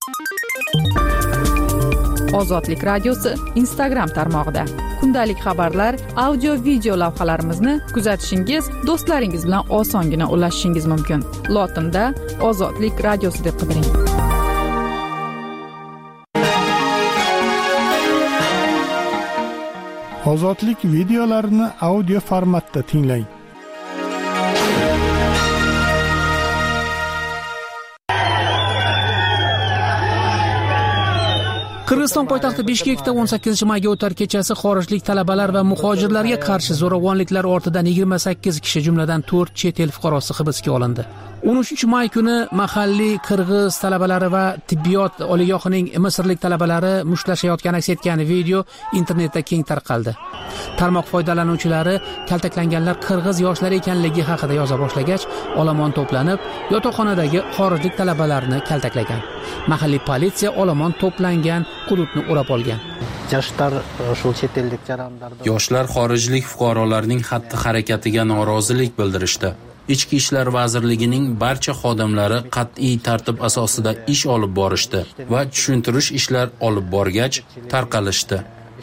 Ozodlik radiosi Instagram tarmog'ida kundalik xabarlar, audio video lavhalarimizni kuzatishingiz, do'stlaringiz bilan osongina ulashishingiz mumkin. Lotinda Ozodlik radiosi deb qidiring. Ozodlik videolarini audio formatda tinglang. Qirg'iziston poytaxti Bishkekda 18-mayga o'tar kechasi xorijlik talabalar va muhojirlarga qarshi zo'ravonliklar ortidan 28 kishi, jumladan 4 chet el fuqarosi hibsga olindi. 13-may kuni mahalliy qirg'iz talabalari va tibbiyot oliygohining misrlik talabalari mushtlashayotgani aks etgan video internetda keng tarqaldi. Tarmoq foydalanuvchilari kaltaklanganlar qirg'iz yoshlari ekanligi haqida yoza boshlagach, olomon to'planib, yotoqxonadagi xorijlik talabalarni kaltaklagan. Mahalliy politsiya olomon to'plangan hududni o'rab olgan. Yoshlar xorijlik fuqarolarning xatti-harakatiga norozilik bildirishdi. Ichki ishlar vazirligining barcha xodimlari qat'iy tartib asosida ish olib borishdi va tushuntirish ishlar olib borgach tarqalishdi.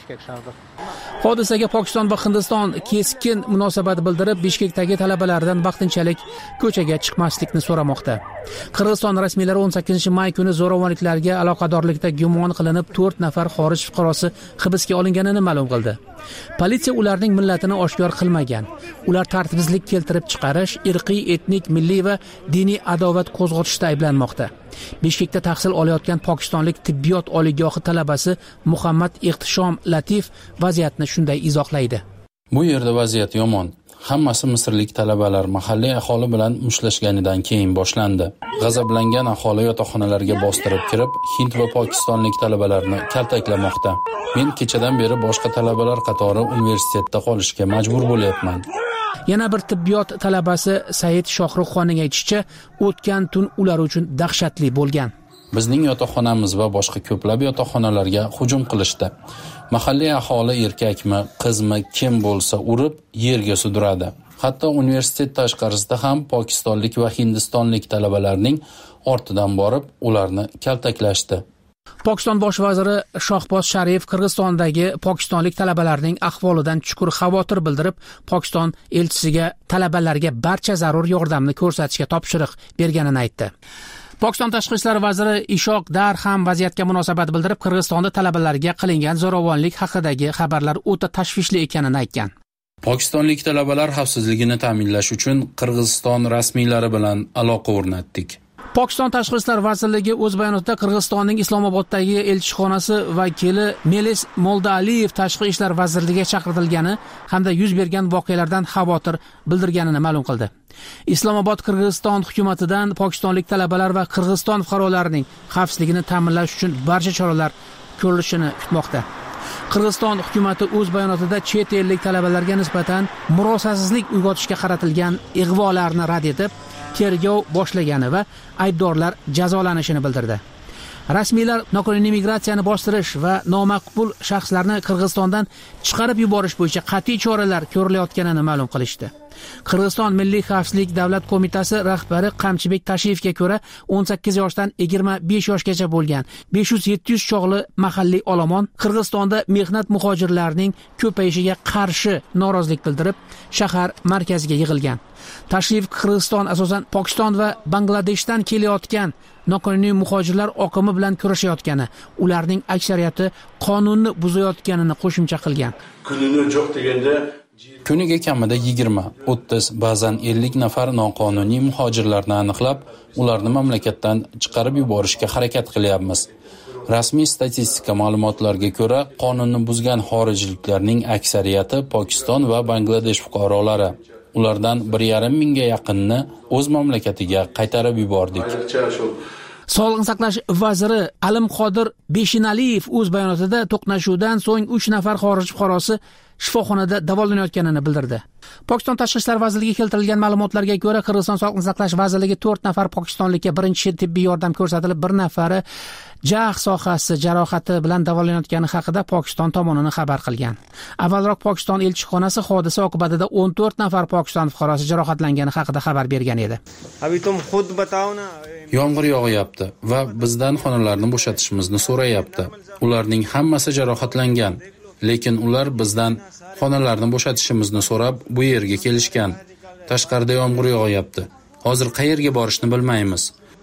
Hodisaga Pokiston va Hindiston keskin munosabat bildirib, Bishkekdagi talabalardan vaqtinchalik ko'chaga chiqmaslikni so'ramoqda. Qirg'iziston rasmiylari 18-may kuni zo'ravonliklarga aloqadorlikda gumon qilinib 4 nafar xorij fuqarosi hibsga olinganini ma'lum qildi. Politsiya ularning millatini oshkor qilmagan. Ular tartibsizlik keltirib chiqarish, irqiy, etnik, milliy va diniy adovat qo'zg'atishda ayblanmoqda. Bishkekda tahsil olayotgan pokistonlik tibbiyot oliygohi talabasi Muhammad Ehtishom Latif vaziyatni shunday izohlaydi. Bu yerda vaziyat yomon. Hammasi misrlik talabalar mahalliy aholi bilan mushlashganidan keyin boshlandi. G'azablangan aholi yotoqxonalarga bostirib kirib, hind va pokistonlik talabalarni kaltaklamoqda. Men kechadan beri boshqa talabalar qatori universitetda qolishga majbur bo'lyapman. Yana bir tibbiyot talabasi Said Shohruxxonning aytishicha, o'tgan tun ular uchun dahshatli bo'lgan. Bizning yotoqxonamiz va boshqa ko'plab yotoqxonalarga hujum qilishdi. Mahalliy aholi erkakmi, qizmi, kim bo'lsa urib, yerga sudradi. Hatto universitet tashqarisida ham pokistonlik va hindistonlik talabalarning ortidan borib, ularni kaltaklashdi. Pokiston bosh vaziri Shohboz Sharif Qirg'izistondagi pokistonlik talabalarning ahvolidan chuqur xavotir bildirib, Pokiston elchisiga talabalarga barcha zarur yordamni ko'rsatishga topshiriq berganini aytdi. Pokiston tashqi ishlar vaziri Ishoq Dar ham vaziyatga munosabat bildirib, Qirg'izistonda talabalarga qilingan zo'ravonlik haqidagi xabarlar o'ta tashvishli ekanini aytgan. Pokistonlik talabalar xavfsizligini ta'minlash uchun Qirg'iziston rasmiylari bilan aloqa o'rnatdik. Pokiston tashqi ishlar vazirligi o'z bayonotida Qirg'izistonning Islomoboddagi elchixonasi vakili Melis Moldaliyev tashqi ishlar vazirligiga chaqirtirilgani hamda yuz bergan voqealardan xavotir bildirganini ma'lum qildi. Islomobod Qirg'iziston hukumatidan pokistonlik talabalar va Qirg'iziston fuqarolarining xavfsizligini ta'minlash uchun barcha choralar ko'rilishini kutmoqda. Qirg'iziston hukumati o'z bayonotida chet ellik talabalarga nisbatan murosasizlik uyg'otishga qaratilgan ig'volarni rad etib, tergov boshlagani va aybdorlar jazolanishini bildirdi. Rasmiylar noqonuniy migratsiyani bostirish va nomaqbul shaxslarni Qirg'izistondan chiqarib yuborish bo'yicha qat'iy choralar ko'rilayotganini ma'lum qilishdi. Qirg'iziston Milliy xavfsizlik davlat qo'mitasi rahbari Qamchibek Tashiyevga ko'ra 18 yoshdan 25 yoshgacha bo'lgan 500-700 chog'li mahalliy olomon Qirg'izistonda mehnat muhojirlarining ko'payishiga qarshi norozilik bildirib, shahar markaziga yig'ilgan. Tashrif Qirg'iziston asosan Pokiston va Bangladeshdan kelayotgan noqonuniy muhojirlar oqimi bilan kurashayotgani, ularning aksariyati qonunni buzayotganini qo'shimcha qilgan. Kunini yo'q deganda kuniga kamida 20, 30, ba'zan 50 nafar noqonuniy muhojirlarni aniqlab, ularni mamlakatdan chiqarib yuborishga harakat qilyapmiz. Rasmiy statistika ma'lumotlariga ko'ra, qonunni buzgan xorijliklarning aksariyati Pokiston va Bangladesh fuqarolari. Ulardan 1,5 mingga yaqinni o'z mamlakatiga qaytarib yubordik. Sog'liqni saqlash vaziri Alimqodir Beshinaliyev o'z bayonotida to'qnashuvdan so'ng 3 nafar xorij fuqarosi shifoxonada davolanayotganini bildirdi. Pokiston tashqi ishlar vazirligiga keltirilgan ma'lumotlarga ko'ra, Qirg'iziston Sog'liqni saqlash vazirligi 4 nafar pokistonlikka birinchi tibbiy yordam ko'rsatilib, 1 nafari jag sohasi jarohati bilan davolanayotgani haqida Pokiston tomonini xabar qilgan. Avvalroq Pokiston elchixonasi hodisa oqibatida 14 nafar Pokiston fuqarosi jarohatlangani haqida xabar bergan edi. Yomg'ir yog'yapti va bizdan xonalarni bo'shatishimizni so'rayapti. Ularning hammasi jarohatlangan, lekin ular bizdan xonalarni bo'shatishimizni so'rab bu yerga kelishgan. Tashqarida yomg'ir yog'yapti. Hozir qayerga borishni bilmaymiz.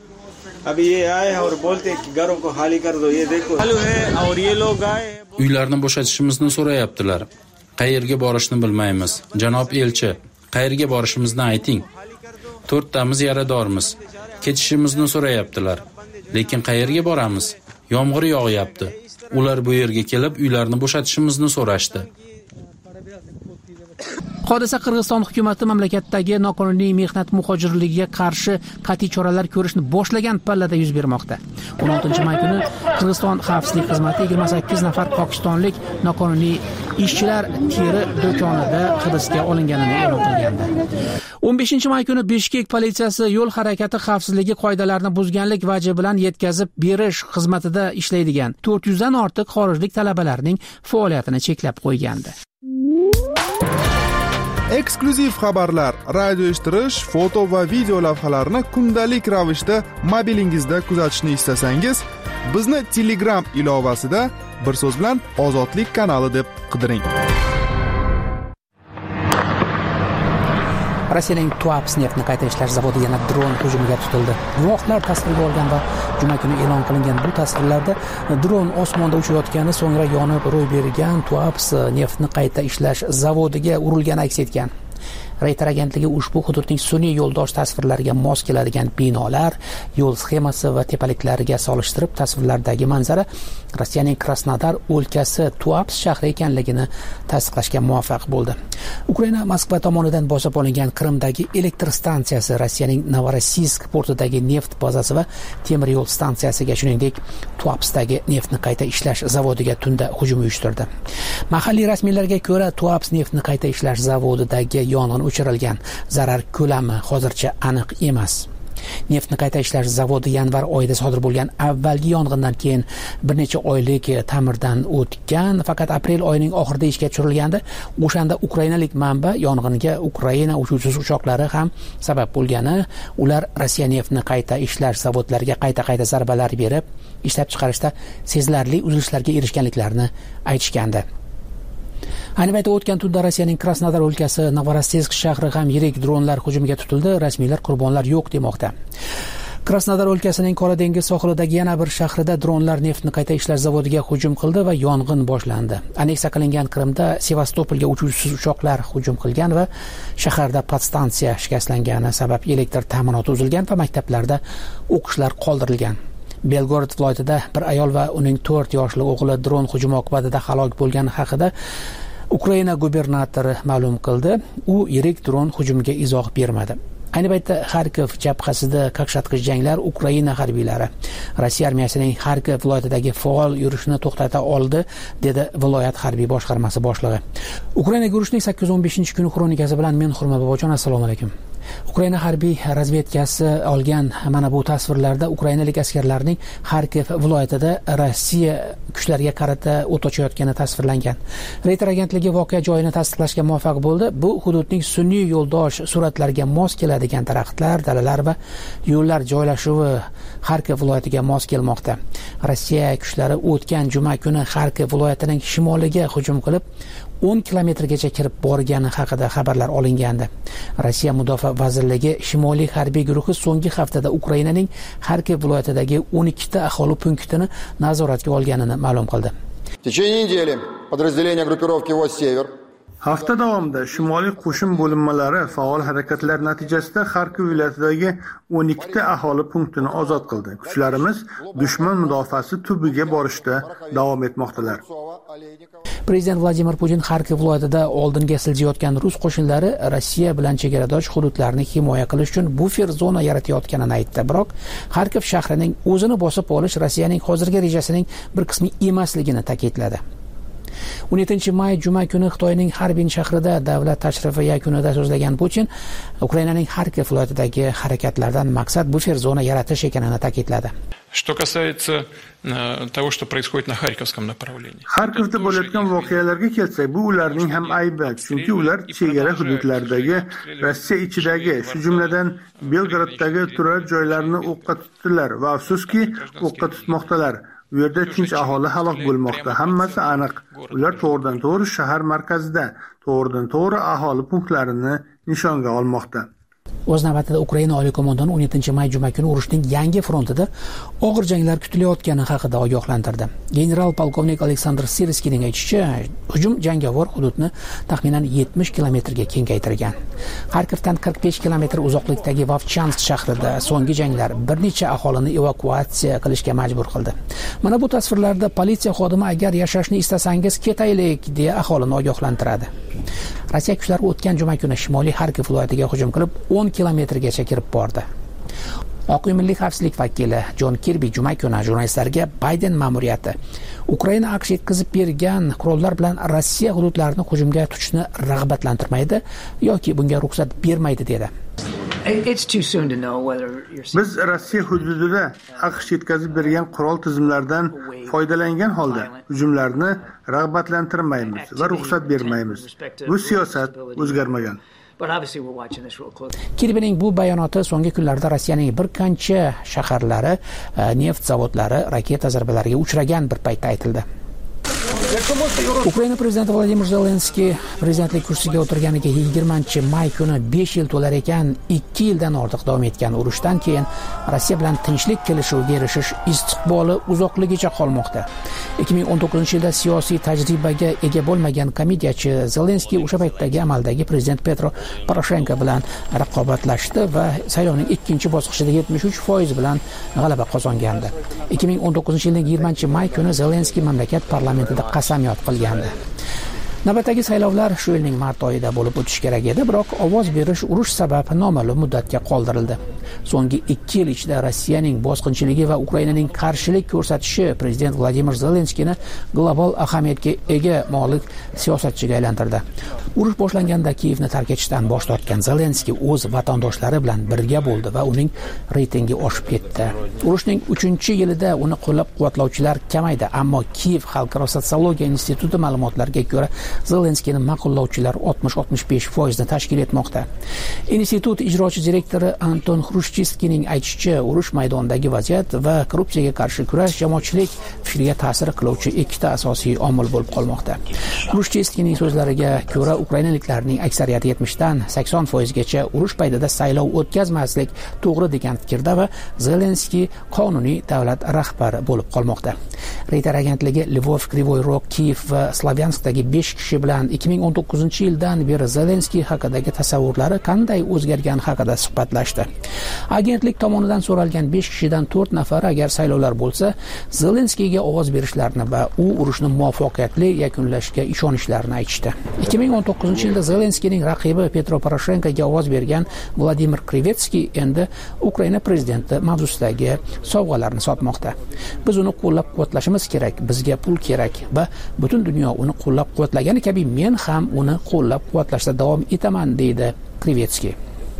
Uylarni bo'shatishimizni so'rayaptilar. Qayerga borishni bilmaymiz. Janob elchi, qayerga borishimizni ayting. 4 tamiz yaradormiz. Ketishimizni so'rayaptilar. Lekin qayerga boramiz? Yomg'ir yog'yapti. Ular bu yerga kelib uylarni bo'shatishimizni so'rashdi. Hodisa Qirg'iziston hukumati mamlakatdagi noqonuniy mehnat muhojirligiga qarshi qat'iy choralar ko'rishni boshlagan pallada yuz bermoqda. 16-may kuni Qirg'iziston xavfsizlik xizmati 28 nafar pokistonlik noqonuniy ishchilar teri do'konida hibsga olinganini e'lon qilgandi. 15-may kuni Bishkek politsiyasi yo'l harakati xavfsizligi qoidalarini buzganlik vaji bilan yetkazib berish xizmatida ishlaydigan 400 dan ortiq xorijlik talabalarning faoliyatini cheklab qo'ygandi. Eksklyuziv xabarlar, radio eshittirish, foto va video lavhalarni kundalik ravishda mobilingizda kuzatishni istasangiz, bizni Telegram ilovasida bir so'z bilan Ozodlik kanali deb qidiring. Rossiyaning Tuapse neftni qayta ishlash zavodi yana dron hujumiga tutildi. Guvohlar tasvirga olgan va juma kuni e'lon qilingan bu tasvirlarda dron osmonda uchayotgani, so'ngra yonib ro'y bergan Tuapse neftni qayta ishlash zavodiga urilgani aks etgan. Reuters agentligi ushbu hududning sun'iy yo'ldosh tasvirlariga mos keladigan binolar, yo'l sxemasi va tepaliklariga solishtirib tasvirlardagi manzara Rossiyaning Krasnodar o'lkasi Tuapse shahri ekanligini tasdiqlashga muvaffaq bo'ldi. Ukraina Moskva tomonidan bosib olingan Qrimdagi elektr stansiyasi, Rossiyaning Novorossiysk portidagi neft bazasi va temir yo'l stansiyasiga, shuningdek Tuapsedagi neftni qayta ishlash zavodiga tunda hujum uyushtirdi. Mahalliy rasmiylarga ko'ra, Tuapse neftni qayta ishlash zavodidagi yong'in o'chirilgan. Zarar ko'lami hozircha aniq emas. Neftni qayta ishlash zavodi yanvar oyida sodir bo'lgan avvalgi yong'indan keyin bir necha oylik ta'mirdan o'tgan, faqat aprel oyining oxirida ishga tushirilgandi. O'shanda ukrainalik manba yong'inga Ukraina uchuvchisiz uchoqlari ham sabab bo'lgani, ular Rossiya neftni qayta ishlash zavodlariga qayta zarbalar berib, ishlab chiqarishda sezilarli uzilishlarga erishganliklarini aytishgandi. Ayni paytda o'tgan tunda Rossiyaning Krasnodar o'lkasi Novorossiysk shahri ham yirik dronlar hujumiga tutildi. Rasmiylar qurbonlar yo'q demoqda. Krasnodar o'lkasining Qora dengiz sohilidagi yana bir shahrida dronlar neftni qayta ishlash zavodiga hujum qildi va yong'in boshlandi. Aneksiya qilingan Qrimda Sevastopolga uchuvchisiz uchoqlar hujum qilgan va shaharda podstansiya shikastlangani sabab elektr ta'minoti uzilgan va maktablarda o'qishlar qoldirilgan. Belgorod viloyatida bir ayol va uning 4 yoshli o'g'li dron hujumi oqibatida halok bo'lgani haqida Ukraina gubernatori ma'lum qildi. U yirik dron hujumiga izoh bermadi. Ayni paytda Xarkov jabhasida qaqshatqich janglar Ukraina harbiylari Rossiya armiyasining Xarkov viloyatidagi faol yurishini to'xtata oldi, dedi viloyat harbiy boshqarmasi boshlig'i. Ukrainaga yurishning 815-kuni xronikasi bilan men Hurmat Bobojon, assalomu alaykum. Ukraina harbiy razvedkasi olgan mana bu tasvirlarda ukrainalik askarlarning Xarkov viloyatida Rossiya kuchlariga qarata o't ochayotgani tasvirlangan. Reuters agentligi voqea joyini tasdiqlashga muvaffaq bo'ldi. Bu hududning sun'iy yo'ldosh suratlariga mos keladigan daraxtlar, dalalar va yo'llar joylashuvi Xarkov viloyatiga mos kelmoqda. Rossiya kuchlari o'tgan juma kuni Xarkov viloyatining shimoliga hujum qilib 10 kilometrgacha kirib borgani haqida xabarlar olingandi. Rossiya Mudofaa vazirligi Shimoliy harbiy guruhi so'nggi haftada Ukrainaning Xarkov viloyatidagi 12 ta aholi punktini nazoratga olganini ma'lum qildi. В течение недели подразделения группировки «Востсевер» Hafta davomida Shimoliy qo'shin bo'linmalari faol harakatlar natijasida Xarkov viloyatidagi 12 ta aholi punktini ozod qildi. Kuchlarimiz dushman mudofaasi tubiga borishda davom etmoqdalar. Prezident Vladimir Putin Xarkov viloyatida oldinga siljayotgan rus qo'shinlari Rossiya bilan chegaradosh hududlarni himoya qilish uchun bufer zona yaratayotganini aytdi. Biroq Xarkov shahrining o'zini bosib olish Rossiyaning hozirgi rejasining bir qismi emasligini ta'kidladi. 17-may juma kuni Xitoyning Harbin shahrida davlat tashrifi yakunida so'zlagan Putin Ukrainaning Xarkov viloyatidagi harakatlardan maqsad bufer zona yaratish ekanini ta'kidladi. Что касается того, что происходит на Харьковском направлении. Xarkovda bo'layotgan voqealarga kelsak, bu ularning ham aybi, chunki ular chegara hududlardagi, Rossiya ichidagi, shu jumladan Belgraddagi turar joylarni o'qqa tutdilar va afsuski, o'qqa tutmoqdalar. Bu yerda tinch aholi halok bo'lmoqda. Hammasi aniq. Ular to'g'ridan-to'g'ri shahar markazida, to'g'ridan-to'g'ri aholi punktlarini nishonga olmoqda. O'z navbatida Ukraina oliy qo'mondoni 17-may juma kuni urushning yangi frontida og'ir janglar kutilayotgani haqida ogohlantirdi. General polkovnik Aleksandr Sirskiyning aytishicha, hujum jangovar hududni taxminan 70 kilometrga kengaytirgan. Xarkovdan 45 kilometr uzoqlikdagi Vovchansk shahrida so'nggi janglar bir necha aholini evakuatsiya qilishga majbur qildi. Mana bu tasvirlarda politsiya xodimi agar yashashni istasangiz ketaylik deya aholini ogohlantiradi. Rossiya kuchlari o'tgan juma kuni Shimoliy Xarkov viloyatiga hujum qilib 10 kilometrgacha kirib bordi. Oq uy milliy xavfsizlik vakili Jon Kirbi juma kuni jurnalistlarga Bayden ma'muriyati Ukraina AQSh yetkazib bergan qurollar bilan Rossiya hududlarini hujumga tutishni rag'batlantirmaydi yoki bunga ruxsat bermaydi dedi. Biz Rossiya hududida AQSh yetkazib bergan qurol tizimlaridan foydalangan holda hujumlarni rag'batlantirmaymiz va ruxsat bermaymiz. Bu siyosat o'zgarmagan. Kirbining bu bayonoti so'nggi kunlarda Rossiyaning bir qancha shaharlari, neft zavodlari raketa zarbalariga uchragan bir paytda aytildi. Ukraina prezidenti Vladimir Zelenskiy prezidentlik kursiga o'tirganiga 20-may kuni 5 yil to'lar ekan, 2 yildan ortiq davom etgan urushdan keyin Rossiya bilan tinchlik kelishuviga erishish istiqboli uzoqligicha qolmoqda. 2019-yilda siyosiy tajribaga ega bo'lmagan komediyachi Zelenskiy o'sha paytdagi amaldagi prezident Petro Poroshenko bilan raqobatlashdi va saylovning ikkinchi bosqichida 73% bilan g'alaba qozongandi. 2019-yilning 20-may kuni Zelenskiy mamlakat parlamentida qasamyod qilgandi. Navbatdagi saylovlar shu yilning mart oyida bo'lib o'tishi kerak edi, biroq ovoz berish urush sabab noma'lum muddatga qoldirildi. So'nggi 2 yil ichida Rossiyaning bosqinchiligi va Ukrainaning qarshilik ko'rsatishi prezident Vladimir Zelenskiyni global ahamiyatga ega molik siyosatchiga aylantirdi. Urush boshlanganda Kiyevni tark etishdan bosh tortgan Zelenskiy o'z vatandoshlari bilan birga bo'ldi va uning reytingi oshib ketdi. Urushning 3-yilida uni qo'llab-quvvatlovchilar kamaydi, ammo Kiyev xalqaro sotsiologiya instituti ma'lumotlariga ko'ra Zelenskiyni ma'qullovchilar 60-65% ni tashkil etmoqda. Institut ijrochi direktori Anton Xrushchevskiyning aytishicha, urush maydonidagi vaziyat va korrupsiyaga qarshi kurash jamoatchilik fikriga ta'sir qiluvchi ikkita asosiy omil bo'lib qolmoqda. Xrushchevskiyning so'zlariga ko'ra, ukrainaliklarning aksariyati 70-80% gacha urush paytida saylov o'tkazmaslik to'g'ri degan fikrda va Zelenskiy qonuniy davlat rahbari bo'lib qolmoqda. Reuters agentligi Lvov, Krivoy Rog, Kiyev va Slavyanskdagi 5 kishi bilan 2019-yildan beri Zelenskiy haqidagi tasavvurlari qanday o'zgargani haqida suhbatlashdi. Agentlik tomonidan so'ralgan 5 kishidan 4 nafar agar saylovlar bo'lsa, Zelenskiyga ovoz berishlarini va u urushni muvaffaqiyatli yakunlashiga ishonishlarini aytishdi. 2019-yilda Zelenskiyning raqibi Petro Poroshenkoga ovoz bergan Vladimir Krivetsky endi Ukraina prezidenti mavzusidagi sovg'alarni sotmoqda. Biz uni qo'llab-quvvatlashimiz kerak, bizga pul kerak va butun dunyo uni qo'llab-quvvatlagani kabi men ham uni qo'llab-quvvatlashda davom etaman, deydi Krivetsky.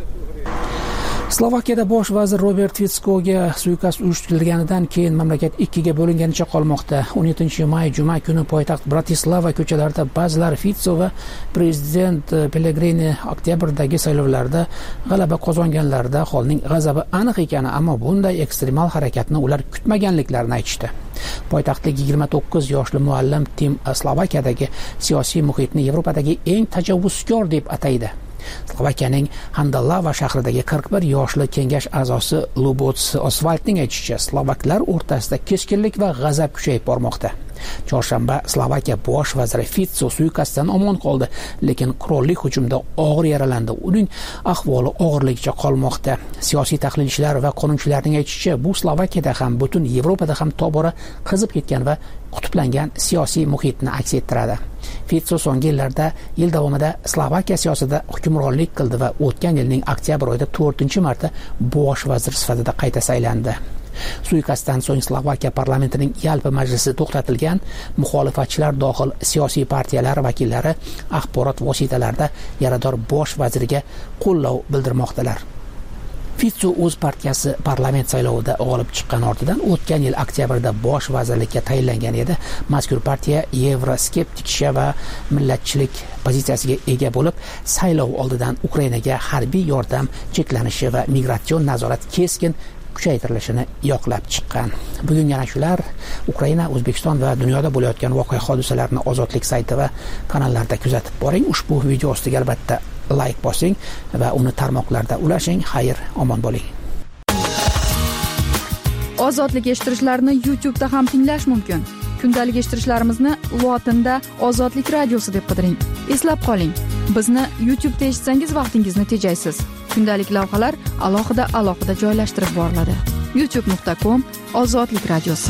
Slovakiyada bosh vazir Robert Ficoga suiqasd uyushtirilganidan keyin mamlakat ikkiga bo'linganicha qolmoqda. 17-may juma kuni poytaxt Bratislava ko'chalarida ba'zilar Fico va prezident Pellegrini oktyabrdagi saylovlarda g'alaba qozonganlarida aholining g'azabi aniq ekani, ammo bunday ekstremal harakatni ular kutmaganliklarini aytishdi. Poytaxtdagi 29 yoshli muallim Tim Slovakiyadagi siyosiy muhitni Yevropadagi eng tajovuzkor deb ataydi. Slovakiyaning Handalava shahridagi 41 yoshli kengash a'zosi Lubots Osvaldning aytishicha, slovaklar o'rtasida keskinlik va g'azab kuchayib bormoqda. Chorshanba Slovakiya bosh vaziri Fico suiqasddan omon qoldi, lekin qurolli hujumda og'ir yaralandi. Uning ahvoli og'irligicha qolmoqda. Siyosiy tahlilchilar va qonunchilarning aytishicha, bu Slovakiyada ham butun Yevropada ham tobora qizib ketgan va qutblangan siyosiy muhitni aks ettiradi. Fico so'nggi yillarda yil davomida Slovakiya siyosatida hukmronlik qildi va o'tgan yilning oktyabr oyida 4-marta bosh vazir sifatida qayta saylandi. Suiqasddan so'ng Slovakiya parlamentining yalpi majlisi to'xtatilgan, muxolifatchilar dohil siyosiy partiyalar vakillari axborot vositalarida yarador bosh vaziriga qo'llov bildirmoqdalar. Fitsu o'z partiyasi parlament saylovida g'olib chiqqan ortidan o'tgan yil oktyabrda bosh vazirlikka tayinlangan edi. Mazkur partiya yevroskeptikcha va millatchilik pozitsiyasiga ega bo'lib, saylov oldidan Ukrainaga harbiy yordam cheklanishi va migratsion nazorat keskin kuchaytirilishini yoqlab chiqqan. Bugun yana shular Ukraina, O'zbekiston va dunyoda bo'layotgan voqea hodisalarni Ozodlik sayti va kanallarda kuzatib boring. Ushbu video ostiga albatta like bosing va uni tarmoqlarda ulashing. Xayr, omon bo'ling. Ozodlik eshittirishlarni YouTube'da ham tinglash mumkin. Kundalik eshittirishlarimizni lotinda Ozodlik radiosi deb qidiring. Eslab qoling, bizni YouTube'da eshitsangiz vaqtingizni tejaysiz. Kundalik lavhalar alohida joylashtirib boriladi. youtube.com/Ozodlik radiosi.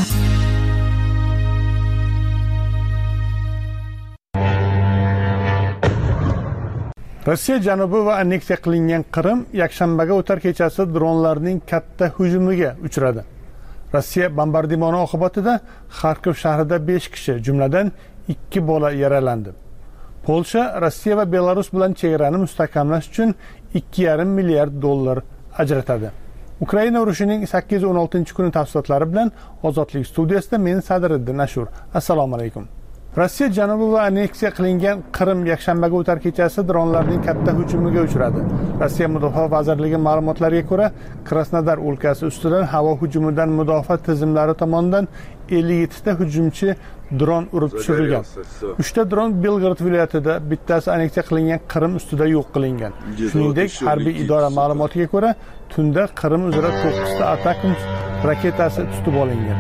Rossiya janubi va anneksiya qilingan Qrim yakshanbaga o'tar kechasi dronlarning katta hujumiga uchradi. Rossiya bombardimoni oqibatida Xarkov shahrida 5 kishi, jumladan 2 bola yaralandi. Polsha Rossiya va Belarus bilan chegarani mustahkamlash uchun $2,5 milliard ajratadi. Ukraina urushining 8-16-kuni tafsilotlari bilan Ozodlik studiyasida men Sadriddin Ashur. Assalomu alaykum. Rossiya janubi va anneksiya qilingan Qrim yakshanbaga o'tar kechasi dronlarning katta hujumiga uchradi. Rossiya Mudofaa vazirligi ma'lumotlariga ko'ra, Krasnodar o'lkasi ustidan havo hujumidan mudofaa tizimlari tomonidan 57 ta hujumchi dron urib tushirilgan. 3 ta dron Belgorod viloyatida, bittasi anneksiya qilingan Qrim ustida yo'q qilingan. Shuningdek, harbiy idora ma'lumotiga ko'ra, tunda Qrim uzra 9 ta Atakams raketasi tutib olingan.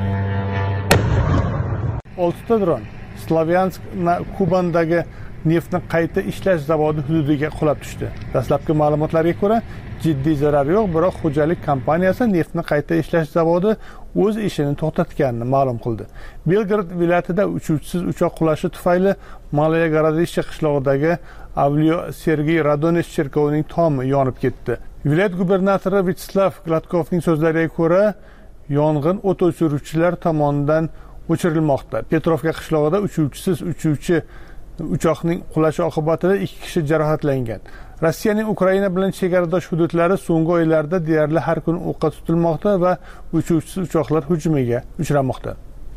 6 ta dron Slavyansk va Kubandagi neftni qayta ishlash zavodi hududiga qulab tushdi. Dastlabki ma'lumotlarga ko'ra, jiddiy zarar yo'q, biroq xo'jalik kompaniyasi neftni qayta ishlash zavodi o'z ishini to'xtatganini ma'lum qildi. Belgorod viloyatida uchuvchisiz uchoq qulashi tufayli Malaya Gorodishche qishlog'idagi Avliyo Sergey Radonesh cherkovining tomi yonib ketdi. Viloyat gubernatori Vyacheslav Gladkovning so'zlariga ko'ra, yong'in o't o'chiruvchilar tomonidan o'chirilmoqda. Petrovka qishlog'ida uchuvchisiz uchoqning qulashi oqibatida 2 kishi jarohatlangan. Rossiyaning Ukraina bilan chegaradosh hududlari so'nggi oylarda deyarli har kun o'qqa tutilmoqda va uchuvchisiz uchoqlar hujumiga uchramoqda.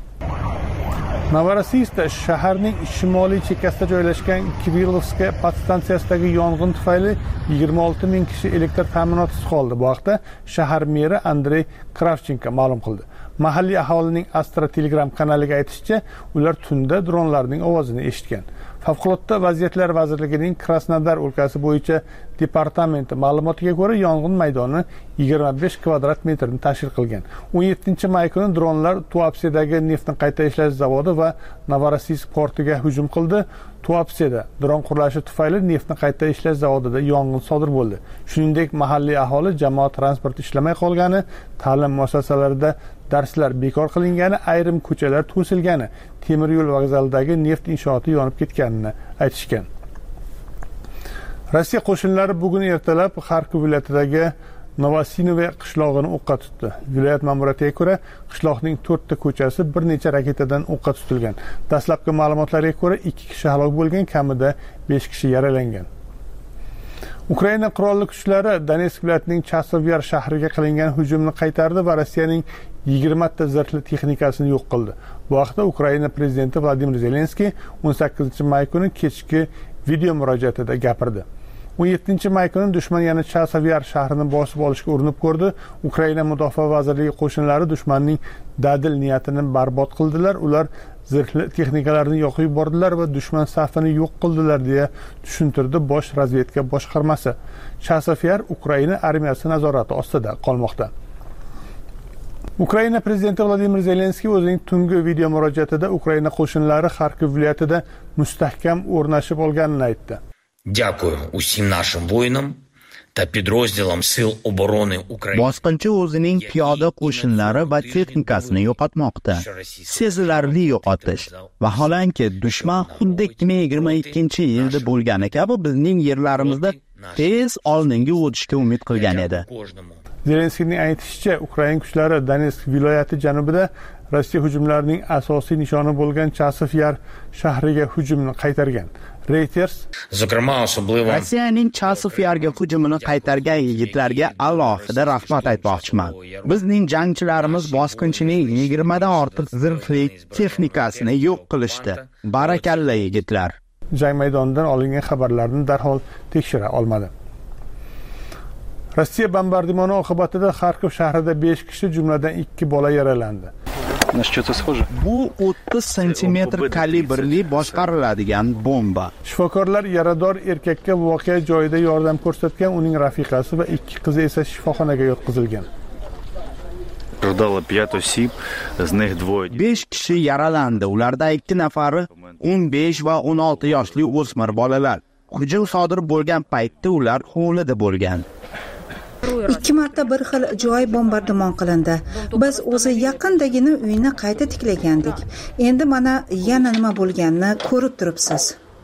Novorossiyskda shaharning shimoliy chekkasida joylashgan Kirillovska podstansiyasidagi yong'in tufayli 26 ming kishi elektr ta'minotisiz qoldi. Bu haqda shahar meri Andrey Kravchenko ma'lum qildi. Mahalliy aholining Astra Telegram kanaliga aytishicha, ular tunda dronlarning ovozini eshitgan. Favqulodda vaziyatlar vazirligining Krasnodar o'lkasi bo'yicha departamenti ma'lumotiga ko'ra, yong'in maydoni 25 kvadrat metrni tashkil qilgan. 17-may kuni dronlar Tuapsedagi neftni qayta ishlash zavodi va Novorossiysk portiga hujum qildi. Tuapseda dron qurilishi tufayli neftni qayta ishlash zavodida yong'in sodir bo'ldi. Shuningdek, mahalliy aholi jamoat transporti ishlamay qolgani, ta'lim muassasalarida darslar bekor qilingani, ayrim ko'chalar to'silgani, temir yo'l vokzalidagi neft inshooti yonib ketganini aytishgan. Rossiya qo'shinlari bugun ertalab Xarkov viloyatidagi Novosinoye qishlog'ini o'qqa tutdi. Viloyat ma'muriyatiga ko'ra, qishloqning 4 ta ko'chasi bir necha raketadan o'qqa tutilgan. Dastlabki ma'lumotlarga ko'ra, 2 kishi halok bo'lgan, kamida 5 kishi yaralangan. Ukraina qurolli kuchlari Donetsk viloyatining Chasovyar shahriga qilingan hujumni qaytardi va Rossiyaning 20 ta zirhli texnikasini yo'q qildi. Bu haqda Ukraina prezidenti Vladimir Zelenskiy 18-may kuni kechki video murojaatida gapirdi. 17-may kuni dushman yana Chasovyar shahrini bosib olishga urinib ko'rdi. Ukraina mudofaa vazirligi qo'shinlari dushmanning dadil niyatini barbod qildilar. Ular zirhli texnikalarni yoqib yubordilar va dushman safini yo'q qildilar, deya tushuntirdi bosh razvedka boshqarmasi. Chasovyar Ukraina armiyasi nazorati ostida qolmoqda. Ukraina prezidenti Vladimir Zelenskiy o'zining tungi video murojaatida Ukraina qo'shinlari Xarkov viloyatida mustahkam o'rnashib olganini aytdi. Дякую усім нашим воїнам та підрозділам сил оборони України. Bosqinchi o'zining piyoda qo'shinlari va texnikasini yo'qotmoqda. Sezilarli yo'qotish. Vaholanki dushman xuddi 2022-yilda bo'lgani kabi bizning yerlarimizda tez oldinga o'tishga umid qilgan edi. Zelenskiyning aytishicha, Ukraina kuchlari Donetsk viloyati janubida Rossiya hujumlarining asosiy nishoni bo'lgan Chasiv Yar shahriga hujumni qaytargan. Reuters Rossiyaning Chasiv Yarga hujumini qaytargan yigitlarga alohida rahmat aytmoqchiman. Bizning jangchilarimiz bosqinchining 20 dan ortiq zirhli texnikasini yo'q qilishdi. Barakalla yigitlar. Jang maydonidan olingan xabarlarni darhol tekshira olmadi. Rossiya bombardimoni oqibatida Xarkov shahrida 5 kishi, jumladan 2 bola yaralandi. Bu 30 sm kalibrli boshqariladigan bomba. Shifokorlar yarador erkakka voqea joyida yordam ko'rsatgan, uning rafiqasi va 2 qizi esa shifoxonaga yotqizilgan. 5 kishi yaralandi. Ulardan 2 nafari 15 va 16 yoshli o'smir bolalar. Hujum sodir bo'lgan paytda ular hovlida bo'lgan. 2 marta bir xil joy bombardimon qilindi. Biz o'zi yaqindagina uyni qayta tiklagandik. Endi mana yana nima bo'lganini ko'rib turibsiz.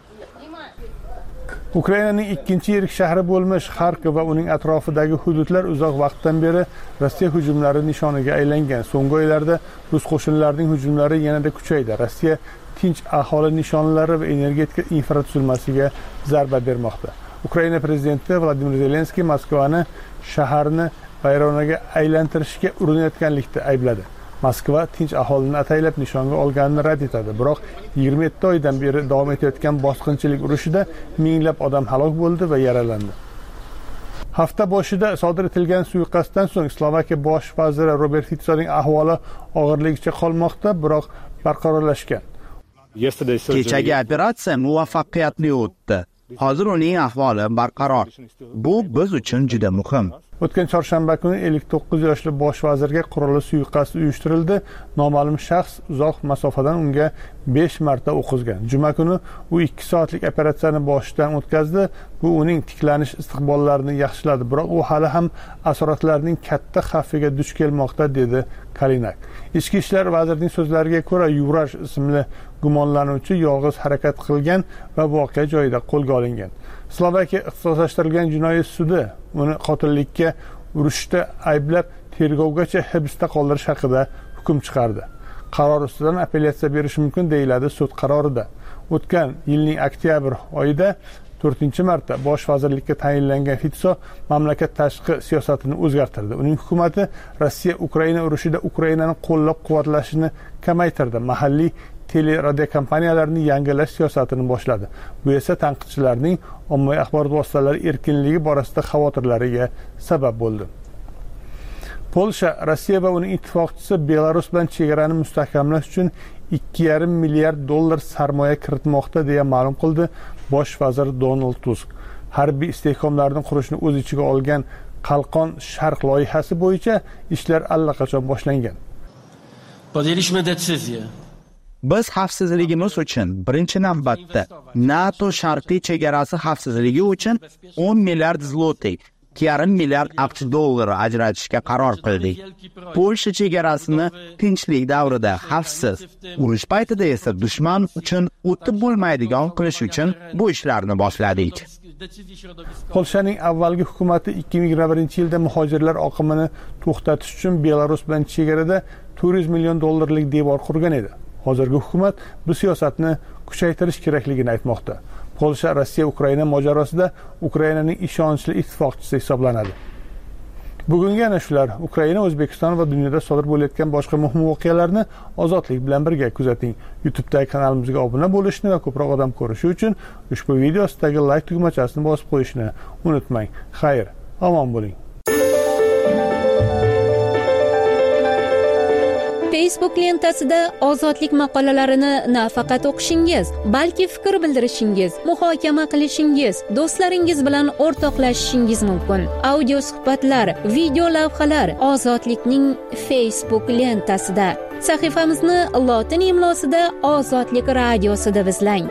Ukrainaning ikkinchi yirik shahri bo'lmish Xarkov va uning atrofidagi hududlar uzoq vaqtdan beri Rossiya hujumlari nishoniga aylangan. So'nggi oylarda rus qo'shinlarining hujumlari yanada kuchaydi. Rossiya tinch aholi nishonlari va energetika infratuzilmasiga zarba bermoqda. Ukraina prezidenti Vladimir Zelenskiy Moskvani shaharni vayronaga aylantirishga urinayotganlikda aybladi. Moskva tinch aholini ataylab nishonga olganini rad etadi. Biroq 27 oydan beri davom etayotgan bosqinchilik urushida minglab odam halok bo'ldi va yaralandi. Hafta boshida sodir etilgan suiqasddan so'ng Slovakiya bosh vaziri Robert Ficoning ahvoli og'irligicha qolmoqda, biroq barqarorlashgan. Kechagi operatsiya muvaffaqiyatli o'tdi. Hozir uning ahvoli barqaror. Bu biz uchun juda muhim. O'tgan chorshanba kuni 59 yoshli bosh vazirga qurolli suiqasd uyushtirildi. Noma'lum shaxs uzoq masofadan unga 5 marta o'q uzgan. Juma kuni u 2 soatlik operatsiyani boshidan o'tkazdi. Bu uning tiklanish istiqbollarini yaxshiladi, biroq u hali ham asoratlarning katta xavfiga duch kelmoqda, dedi Kalinak. Ichki ishlar vazirining so'zlariga ko'ra, Yurash ismli gumonlanuvchi yolg'iz harakat qilgan va voqea joyida qo'lga olingan. Slovakiya ixtisoslashtirilgan jinoyat sudi uni qotillikka urushda ayblab tergovgacha hibsda qoldirish haqida hukm chiqardi. Qaror ustidan apellyatsiya berish mumkin, deyiladi sud qarorida. O'tgan yilning oktyabr oyida 4-marta bosh vazirlikka tayinlangan Fico mamlakat tashqi siyosatini o'zgartirdi. Uning hukumati Rossiya Ukraina urushida Ukrainani qo'llab-quvvatlashini kamaytirdi. Mahalliy teleradiokompaniyalarni kompaniyalarining yangilash siyosatini boshladi. Bu esa tanqidchilarning ommaviy axborot vositalari erkinligi borasida xavotirlariga sabab bo'ldi. Polsha Rossiya va uning ittifoqchisi Belarus bilan chegarani mustahkamlash uchun $2,5 milliard sarmoya kiritmoqda, deya ma'lum qildi bosh vazir Donald Tusk. Harbiy istehkomlarni qurishni o'z ichiga olgan Qalqon Sharq loyihasi bo'yicha ishlar allaqachon boshlangan. Biz xavfsizligimiz uchun birinchi navbatda NATO sharqiy chegarasi xavfsizligi uchun 10 milliard zloty, $2,5 milliard $AQSh ajratishga qaror qildik. Polsha chegarasini tinchlik davrida xavfsiz, urush paytida esa dushman uchun o'tib bo'lmaydigan qilish uchun bu ishlarni boshladik. Polshaning avvalgi hukumati 2021-yilda muhojirlar oqimini to'xtatish uchun Belarus bilan chegarada $400 million devor qurgan edi. Hozirgi hukumat bu siyosatni kuchaytirish kerakligini aytmoqda. Polsha Rossiya Ukraina mojarosida Ukrainaning ishonchli ittifoqchisi hisoblanadi. Bugungi ana shular. Ukraina, O'zbekiston va dunyoda sodir bo'layotgan boshqa muhim voqealarni Ozodlik bilan birga kuzating. YouTube'dagi kanalimizga obuna bo'lishni va ko'proq odam ko'rishi uchun ushbu video ostidagi like tugmachasini bosib qo'yishni unutmang. Xayr, omon bo'ling. Facebook lentasida ozodlik maqolalarini nafaqat o'qishingiz, balki fikr bildirishingiz, muhokama qilishingiz, do'stlaringiz bilan o'rtoqlashishingiz mumkin. Audio suhbatlar, video lavhalar Ozodlikning Facebook lentasida. Sahifamizni lotin imlosida Ozodlik radiosida izlang.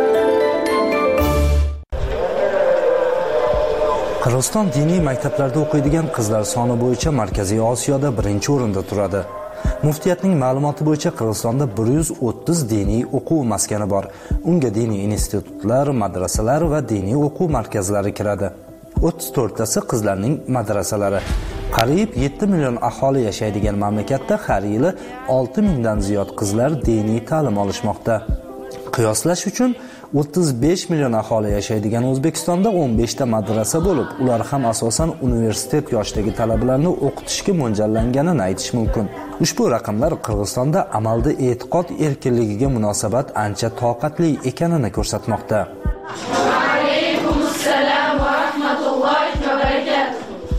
Qirg'iziston diniy maktablarda o'qiydigan qizlar soni bo'yicha Markaziy Osiyoda birinchi o'rinda turadi. Muftiyatning ma'lumoti bo'yicha Qirg'izistonda 130 diniy o'quv maskani bor. Unga diniy institutlar, madrasalar va diniy o'quv markazlari kiradi. 34tasi qizlarning madrasalari. Qariyb 7 million aholi yashaydigan mamlakatda har yili 6 mingdan ziyod qizlar diniy ta'lim olishmoqda. Qiyoslash uchun 35 million aholi yashaydigan O'zbekistonda 15 ta madrasa bo'lib, ular ham asosan universitet yoshidagi talabalarni o'qitishga mo'ljallanganini aytish mumkin. Ushbu raqamlar Qirg'izistonda amalda e'tiqod erkinligiga munosabat ancha toqatli ekanini ko'rsatmoqda. Alaykumussalam va rahmatullohi va barakatuh.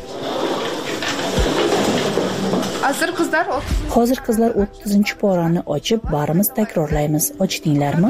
Hozir qizlar 30-porani ochib, barimiz takrorlaymiz. Ochdinglarmi?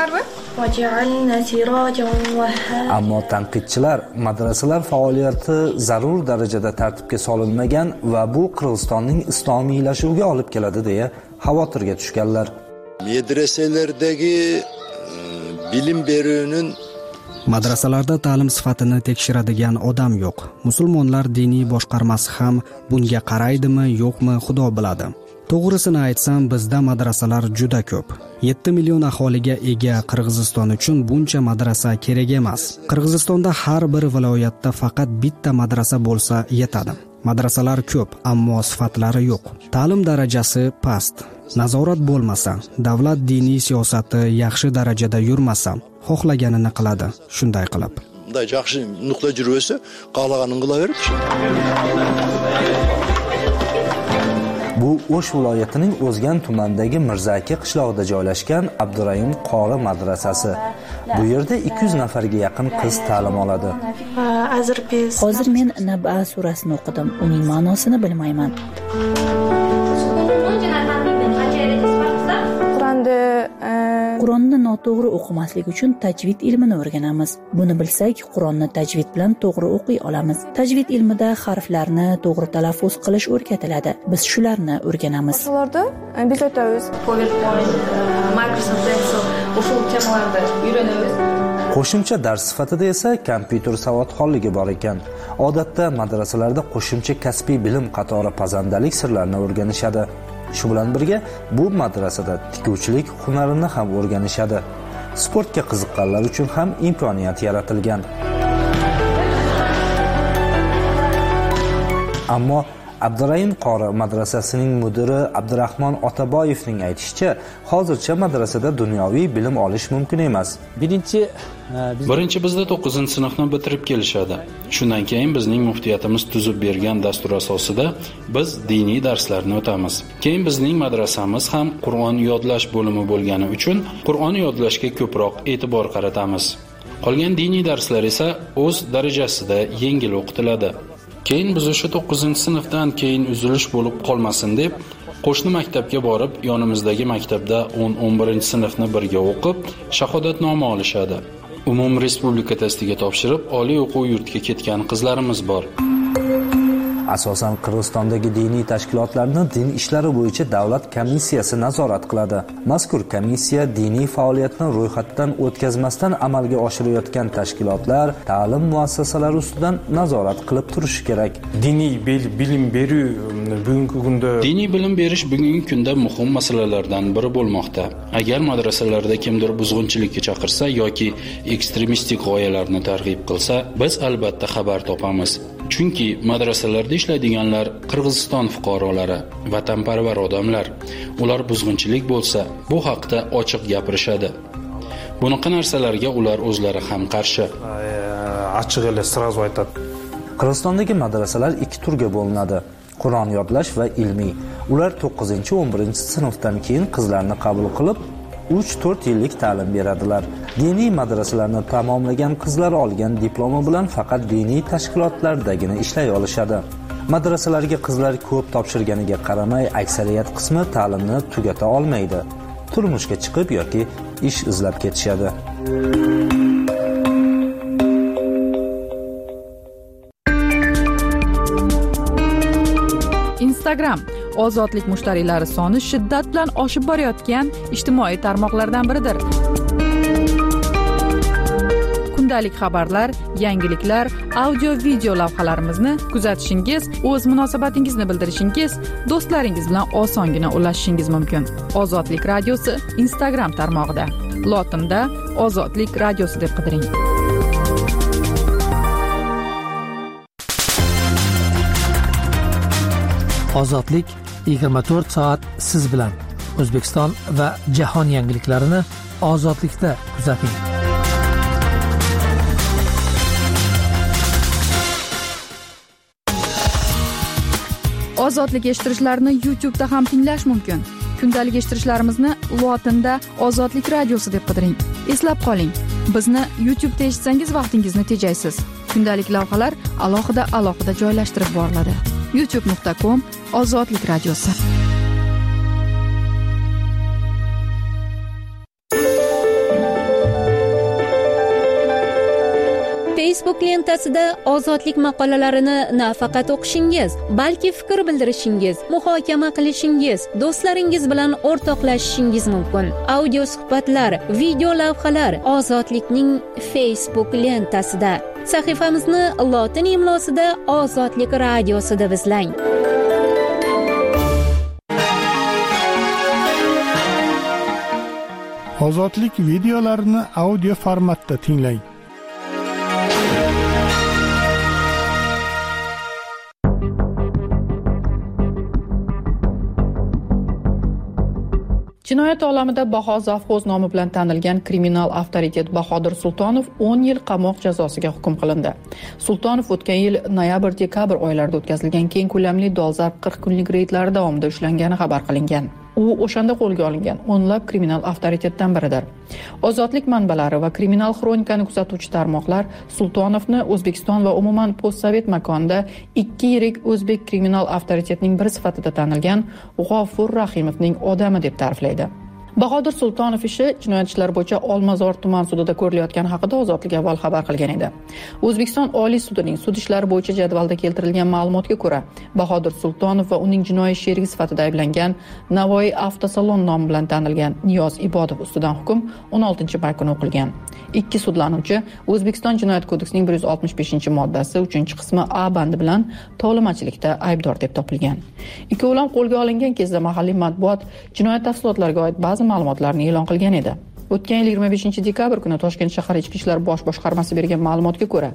Ammo tanqidchilar madrasalar faoliyati zarur darajada tartibga solinmagan va bu Qirg'izistonning islomiylashuviga olib keladi deya xavotirga tushganlar. Medreselerdagi bilim beruvning Madrasalarda ta'lim sifatini tekshiradigan odam yo'q. Musulmonlar diniy boshqarmasi ham bunga qaraydimi, yo'qmi, Xudo biladi. To'g'risini aytsam, bizda madrasalar juda ko'p. 7 million aholiga ega Qirg'iziston uchun buncha madrasa kerak emas. Qirg'izistonda har bir viloyatda faqat bitta madrasa bo'lsa yetadi. Madrasalar ko'p, ammo sifatlari yo'q. Ta'lim darajasi past. Nazorat bo'lmasa, davlat diniy siyosati yaxshi darajada yurmasa, xohlaganini qiladi, shunday qilib. Bunday yaxshi nuqta jurvesi qolganini qilaverib. Bu O'sh viloyatining O'zgan tumanidagi Mirzaki qishlog'ida joylashgan Abdurayim qori madrasasi. Bu yerda 200 nafarga yaqin qiz ta'lim oladi. Hozir men Naba surasini o'qidim. Uning ma'nosini bilmayman. Qur'onni noto'g'ri o'qimaslik uchun tajvid ilmini o'rganamiz. Buni bilsak, Qur'onni tajvid bilan to'g'ri o'qiy olamiz. Tajvid ilmida harflarni to'g'ri talaffuz qilish o'rgatiladi. Biz shularni o'rganamiz. Biz o'tamiz. PowerPoint, Microsoft Excel, ushbu temalarda o'rganamiz. Qo'shimcha dars sifatida esa kompyuter savodxonligi bor ekan. Odatda madrasalarda qo'shimcha kasbiy bilim qatori pazandalik sirlarini o'rganishadi. Shu bilan birga bu madrasada tikuvchilik hunarini ham o'rganishadi. Sportga qiziqqanlar uchun ham imkoniyat yaratilgan. Ammo Abdurayim qori madrasasining mudiri Abdurahmon Otaboyevning aytishicha, hozircha madrasada dunyoviy bilim olish mumkin emas. Birinchi bizda 9-sinfni bitirib kelishadi. Shundan keyin bizning muftiyatimiz tuzib bergan dastur asosida biz diniy darslarni o'tamiz. Keyin bizning madrasamiz ham Qur'on yodlash bo'limi bo'lgani uchun Qur'on yodlashga ko'proq e'tibor qaratamiz. Qolgan diniy darslar esa o'z darajasida yengil o'qitiladi. Keyin biz o'sha 9-sinfdan keyin uzilish bo'lib qolmasin deb qo'shni maktabga borib, yonimizdagi maktabda 10-11-sinfni birga o'qib, shahodatnoma olishadi. Umum respublika testiga topshirib, oliy o'quv yurtiga ketgan qizlarimiz bor. Asosan Qirg'izistondagi diniy tashkilotlarni din ishlari bo'yicha davlat komissiyasi nazorat qiladi. Mazkur komissiya diniy faoliyatni ro'yxatdan o'tkazmasdan amalga oshirayotgan tashkilotlar, ta'lim muassasalari ustidan nazorat qilib turishi kerak. Diniy bilim berish bugungi kunda muhim masalalardan biri bo'lmoqda. Agar madrasalarda kimdir buzg'unchilikka chaqirsa yoki ekstremistik g'oyalarni targ'ib qilsa, biz albatta xabar topamiz. Chunki madrasalarda ishlaydiganlar Qirg'iziston fuqarolari, vatanparvar odamlar. Ular buzg'unchilik bo'lsa, bu haqda ochiq gapirishadi. Bunaqa narsalarga ular o'zlari ham qarshi. Qirg'izistondagi madrasalar ikki turga bo'linadi: Qur'on yodlash va ilmiy. Ular 9-11-sinfdan keyin qizlarni qabul qilib 3-4 yillik ta'lim beradilar. Diniy madrasalarni tamomlagan qizlar olgan diplomi bilan faqat diniy tashkilotlardagina ishlay olishadi. Madrasalarga qizlar ko'p topshirganiga qaramay, aksariyat qismi ta'limni tugata olmaydi. Turmushga chiqib yoki ish izlab ketishadi. Instagram ozodlik mushtariylari soni shiddat bilan oshib borayotgan ijtimoiy tarmoqlardan biridir. Kundalik xabarlar, yangiliklar, audio-video lavhalarimizni kuzatishingiz, o'z munosabatingizni bildirishingiz, do'stlaringiz bilan osongina ulashishingiz mumkin. Ozodlik radiosi Instagram tarmog'ida. Lotinda Ozodlik radiosi deb qidiring. Ozodlik 24 soat siz bilan. O'zbekiston va jahon yangiliklarini Ozodlikda kuzating. Ozodlik eshittirishlarni YouTube'da ham tinglash mumkin. Kundalik eshittirishlarimizni lotinda Ozodlik radiosi deb qidiring. Eslab qoling, bizni YouTube'da eshitsangiz vaqtingizni tejaysiz. Kundalik lavhalar alohida joylashtirib boriladi. youtube.com/Ozodlik radiosi. Facebook lentasida ozodlik maqolalarini nafaqat o'qishingiz, balki fikr bildirishingiz, muhokama qilishingiz, do'stlaringiz bilan o'rtoqlashishingiz mumkin. Audio suhbatlar, video lavhalar Ozodlikning Facebook lentasida. Sahifamizni lotin imlosida Ozodlik radiosi deb izlang. Ozodlik videolarini audio formatda tinglang. Jinoyat olamida Baho Zavxoz nomi bilan tanilgan kriminal avtoritet Bahodir Sultonov 10 yil qamoq jazosiga hukm qilindi. Sultonov o'tgan yil noyabr-dekabr oylarida o'tkazilgan keng ko'lamli dolzarb 40 kunlik reydlar davomida ushlangani xabar qilingan. U o'shanda qo'lga olingan o'nlab kriminal avtoritetdan biridir. Ozodlik manbalari va kriminal xronikani kuzatuvchi tarmoqlar Sultonovni O'zbekiston va umuman postsovet makonida ikki yirik o'zbek kriminal avtoritetning biri sifatida tanilgan G'ofur Rahimovning odami deb ta'riflaydi. Bahodir Sultonov ishi jinoyat ishlari bo'yicha Olmazor tuman sudida ko'rilayotgani haqida Ozodlik avval xabar qilgan edi. O'zbekiston Oliy sudining sud ishlari bo'yicha jadvalda keltirilgan ma'lumotga ko'ra, Bahodir Sultonov va uning jinoiy sherigi sifatida ayblangan Navoiy avtosalon nomi bilan tanilgan Niyoz Ibodov ustidan hukm 16-may kuni o'qilgan. Ikki sudlanuvchi O'zbekiston Jinoyat kodeksining 165-moddasi 3-qismi A bandi bilan tovlamachilikda aybdor deb topilgan. Ikkovlon qo'lga olingan kezda mahalliy matbuot jinoyat tafsilotlariga oid ba'zi ma'lumotlarni e'lon qilgan edi. O'tgan yil 25-dekabr kuni Toshkent shahar ichki ishlar bosh boshqarmasi bergan ma'lumotga ko'ra,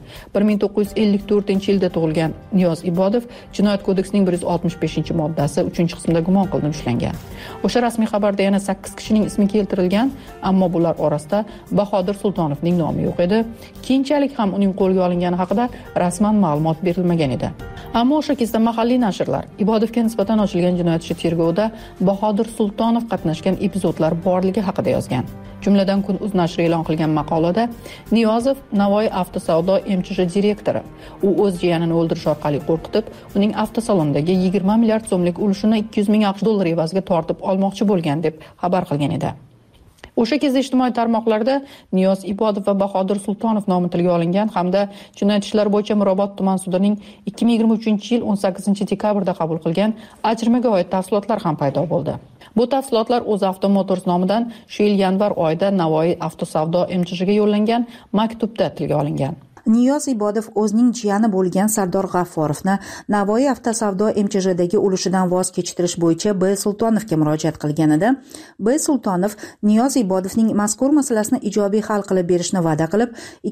1954-yilda tug'ilgan Niyoz Ibodov Jinoyat kodeksining 165-moddasi 3-qismida gumon qilinib ushlangan. O'sha rasmiy xabarda yana 8 kishining ismi keltirilgan, ammo bular orasida Bahodir Sultonovning nomi yo'q edi. Keyinchalik ham uning qo'lga olingani haqida rasman ma'lumot berilmagan edi. Ammo o'sha kezda mahalliy nashrlar Ibodovga nisbatan ochilgan jinoyat ishi tergovida Bahodir Sultonov qatnashgan epizodlar borligi haqida yozgan. Jumladan Kun.uz nashri e'lon qilgan maqolada Niyozov Navoiy avtosavdo MChJ direktori. U o'z jiyanini o'ldirish orqali qo'rqitib, uning avtosalondagi 20 milliard so'mlik ulushini 200 ming AQSh dollari evaziga tortib olmoqchi bo'lgan deb xabar qilgan edi. O'sha kezda ijtimoiy tarmoqlarda Niyoz Ibodov va Bahodir Sultonov nomi tilga olingan hamda jinoyat ishlari bo'yicha Mirobod tuman sudining 2023-yil 18-dekabrda qabul qilgan ajrimaga oid tafsilotlar ham paydo bo'ldi. Bu tafsilotlar O'zAvto Motors nomidan shu yil yanvar oyida Navoiy avtosavdo MChJga yo'llangan maktubda tilga olingan. Niyoz Ibodov o'zining jiyani bo'lgan Sardor G'afforovni Navoiy avtosavdo MChJdagi ulushidan voz kechittirish bo'yicha B. Sultonovga murojaat qilganida, B. Sultonov Niyoz Ibodovning mazkur masalasini ijobiy hal qilib berishni va'da qilib,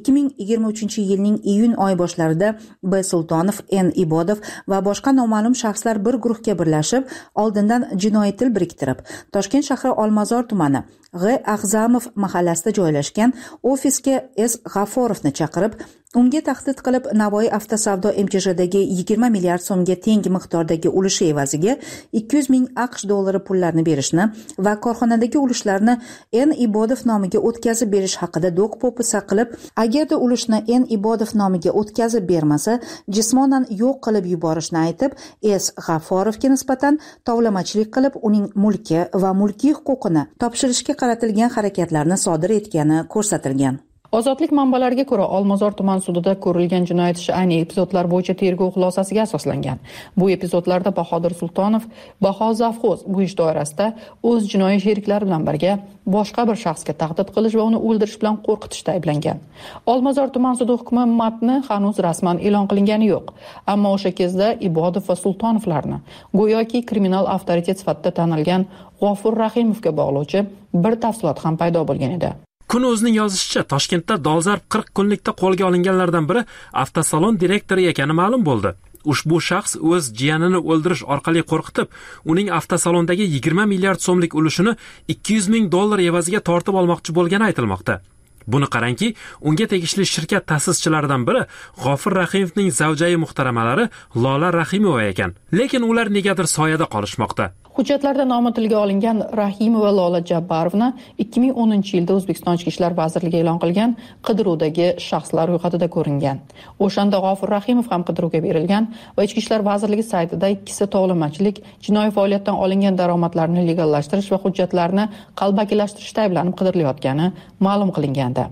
2023-yilning iyun oyi boshlarida B. Sultonov, N. Ibodov va boshqa noma'lum shaxslar bir guruhga birlashib, oldindan jinoiy til biriktirib, Toshkent shahri Olmazor tumani G. Ag'zamov mahallasida joylashgan ofisga S. G'afforovni chaqirib, unga tahdid qilib Navoiy avtosavdo MChJdagi 20 milliard so'mga teng miqdordagi ulushi evaziga 200 ming AQSh dollari pullarni berishni va korxonadagi ulushlarni N. Ibodov nomiga o'tkazib berish haqida do'q-po'pisa qilib, agarda ulushni N. Ibodov nomiga o'tkazib bermasa, jismonan yo'q qilib yuborishni aytib, S. G'afforovga nisbatan tovlamachilik qilib, uning mulki va mulkiy huquqini topshirishga qaratilgan harakatlarni sodir etgani ko'rsatilgan. Ozodlik manbalariga ko'ra, Olmazor tuman sudida ko'rilgan jinoyat ishi ayni epizodlar bo'yicha tergov xulosasiga asoslangan. Bu epizodlarda Bahodir Sultonov, Baho Zavxoz bu ish doirasida o'z jinoiy sheriklari bilan birga boshqa bir shaxsga tahdid qilish va uni o'ldirish bilan qo'rqitishda ayblangan. Olmazor tuman sudi hukmi matni hanuz rasman e'lon qilingani yo'q, ammo o'sha kezda Ibodov va Sultonovlarni go'yoki kriminal avtoritet sifatida tanilgan G'ofur Rahimovga bog'lovchi bir tafsilot ham paydo bo'lgan edi. Kun.uzning yozishicha, Toshkentda dolzarb 40 kunlikda qo'lga olinganlardan biri avtosalon direktori ekani ma'lum bo'ldi. ushbu shaxs o'z jiyanini o'ldirish orqali qo'rqitib, uning avtosalondagi 20 milliard so'mlik ulushini $200,000 evaziga tortib olmoqchi bo'lgani aytilmoqda. Buni qarangki, unga tegishli shirkat ta'sischilaridan biri G'ofir Rahimovning zavjai muhtaramalari Lola Rahimova ekan. Lekin ular negadir soyada qolishmoqda. Hujjatlarda nomi tilga olingan Rahimova Lola Jabbarovna 2010-yilda O'zbekiston Ichki ishlar vazirligi e'lon qilgan qidiruvdagi shaxslar ro'yxatida ko'ringan. O'shanda G'ofir Rahimov ham qidiruvga berilgan va Ichki ishlar vazirligi saytida ikkisi tovlamachilik, jinoiy faoliyatdan olingan daromadlarni legallashtirish va hujjatlarni qalbakilashtirishda ayblanib qidirilayotgani ma'lum qilingandi.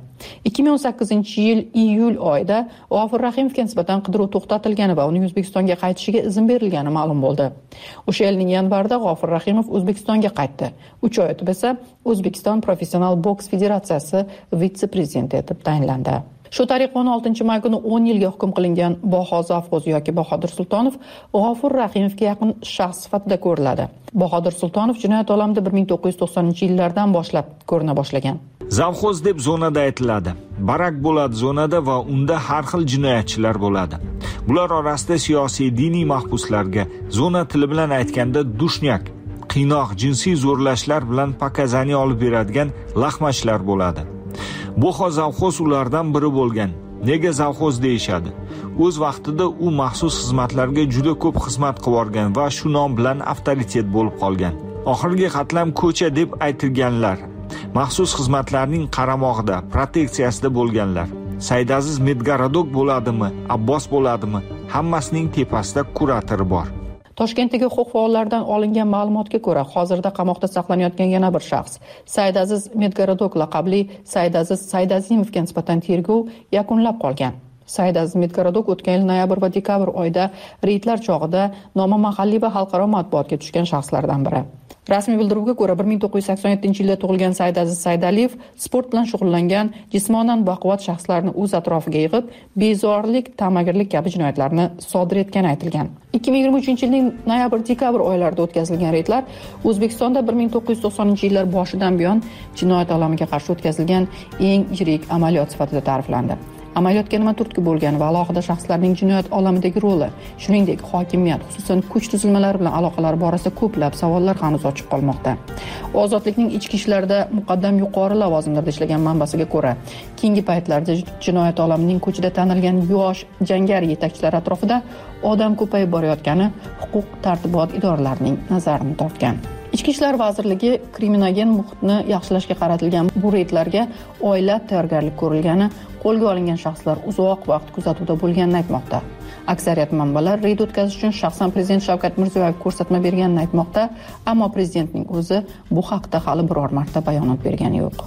2018-yil iyul oyida G'ofir Rahimovga nisbatan qidiruv to'xtatilgani va uning O'zbekistonga qaytishiga izn berilgani ma'lum bo'ldi. O'sha yilning yanvarida G'ofir Rahimov O'zbekistonga qaytdi. 3 oy o'tib esa O'zbekiston Professional boks federatsiyasi vitse-prezidenti etib tayinlandi. Shu tariqa 16 may kuni 10 yilga hukm qilingan Baho Zavxo'z yoki Bahodir Sultonov G'ofir Rahimovga yaqin shaxs sifatida ko'riladi. Bahodir Sultonov jinoyat olamida 1990-yillardan boshlab ko'rina boshlagan. Zavxo'z deb zonada aytiladi. Barak bo'ladi zonada va unda har xil jinoyatchilar bo'ladi. Bular orasida siyosiy, diniy mahbuslarga, zona tili bilan aytganda dushnak, qiynoq, jinsiy zo'rlashlar bilan pakazani olib beradigan lahmashlar bo'ladi. Bu zavxo'z ulardan biri bo'lgan. Nega zavxo'z deyishadi? O'z vaqtida u maxsus xizmatlarga juda ko'p xizmat qilib va shu nom bilan avtoritet bo'lib qolgan. Oxirgi qatlam ko'cha deb aytilganlar. Maxsus xizmatlarning qaramog'ida, proteksiyasida bo'lganlar. Saydaziz Medgaradok bo'ladimi, Abbos bo'ladimi? Hammasining tepasida kurator bor. Toshkentdagi huquq faollaridan olingan ma'lumotga ko'ra, hozirda qamoqda saqlanayotgan yana bir shaxs, Saydaziz Medgaradok laqabli Saydaziz Saydazimovga nisbatan tergov yakunlab qolgan. Saydaziz Medgaradok o'tgan yil noyabr va dekabr oyida reydlar chog'ida nomi mahalliy va xalqaro matbuotga tushgan shaxslardan biri. Rasmiy bildiruvga ko'ra 1987-yilda tug'ilgan Saydaziz Saydaliyev sport bilan shug'ullangan, jismonan baquvvat shaxslarni o'z atrofiga yig'ib, bezorilik, ta'magirlik kabi jinoyatlarni sodir etgani aytilgan. 2023-yilning noyabr-dekabr oylarida o'tkazilgan reydlar O'zbekistonda 1990-yillar boshidan buyon jinoyat olamiga qarshi o'tkazilgan eng yirik amaliyot sifatida ta'riflandi. Amaliyotga nima turtki bo'lgan va alohida shaxslarning jinoyat olamidagi roli, shuningdek hokimiyat, xususan kuch tuzilmalari bilan aloqalari borasida ko'plab savollar hanuz ochiq qolmoqda. Ozodlikning ichki ishlarida muqaddam yuqori lavozimlarda ishlagan manbasiga ko'ra, keyingi paytlarda jinoyat olamining ko'chida tanilgan yosh jangari yetakchilar atrofida odam ko'payib borayotgani huquq tartibot idoralarining nazarini tortgan. Ichki ishlar vazirligi kriminogen muhitni yaxshilashga qaratilgan bu reydlarga oila tayyorgarlik ko'rilgani, qo'lga olingan shaxslar uzoq vaqt kuzatuvda bo'lganini aytmoqda. Aksariyat manbalar reyd o'tkazish uchun shaxsan prezident Shavkat Mirziyoyev ko'rsatma berganini aytmoqda, ammo prezidentning o'zi bu haqda hali biror marta bayonot bergani yo'q.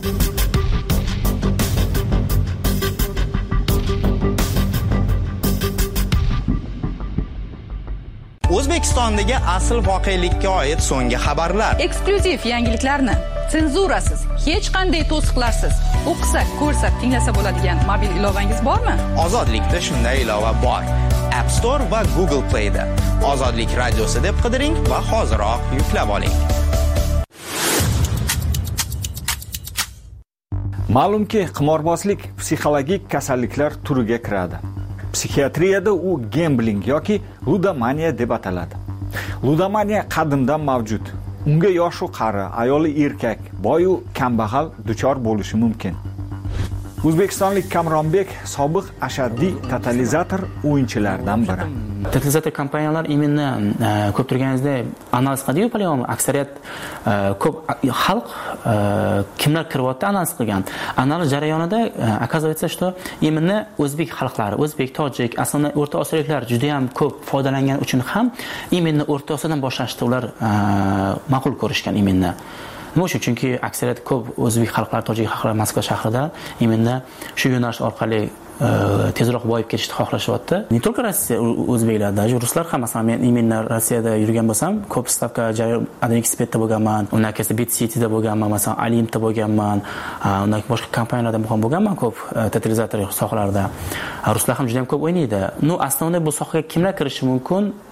O'zbekistondagi asl voqelikka oid so'nggi xabarlar. Eksklyuziv yangiliklarni senzurasiz, hech qanday to'siqlarsiz o'qisak, ko'rsak, tinglasa bo'ladigan mobil ilovangiz bormi? Ozodlikda shunday ilova bor. App Store va Google Play da. Ozodlik radiosi deb qidiring va hoziroq yuklab oling. Ma'lumki, qimorbozlik psixologik kasalliklar turiga kiradi. Psixiatriyada u gambling yoki ludomaniya deb ataladi. Ludomaniya qadimdan mavjud. Unga yosh-u qari, ayoli erkak, boy u kambag'al duchor bo'lishi mumkin. O'zbekistonlik Kamronbek sobiq ashaddiy totalizator o'yinchilardan biri. Totalizator kompaniyalar именно ko'p turganingizda analiz qiladi-yu, polyom aksariyat ko'p xalq kimlar kiryapti analiz qilgan. Analiz jarayonida оказывается, что именно o'zbek xalqlari, o'zbek, tojik, aslida O'rta Osiyoliklar juda ham ko'p foydalangan uchun ham именно O'rta Osiyodan boshlashdi ular ma'qul ko'rishgan именно. Nima uchun? Chunki aksariyat ko'p o'zbek xalqlari, tojik xalqlari Moskva shahrida именно shu yo'nalish orqali tezroq boyib ketishni xohlashyapti. Ne только Rossiya o'zbeklar, даже ruslar ham, masalan, men именно Rossiyada yurgan bo'lsam, ko'p stavka jarayon Adrexpetda bo'lganman, undan keyin BitCityda bo'lganman, masalan, Alimda bo'lganman, undan boshqa kompaniyalarda ham bo'lganman ko'p totalizator sohalarida. Ruslar ham juda ham ko'p o'ynaydi. Ну, aslida bu sohaga kimlar kirishi mumkin?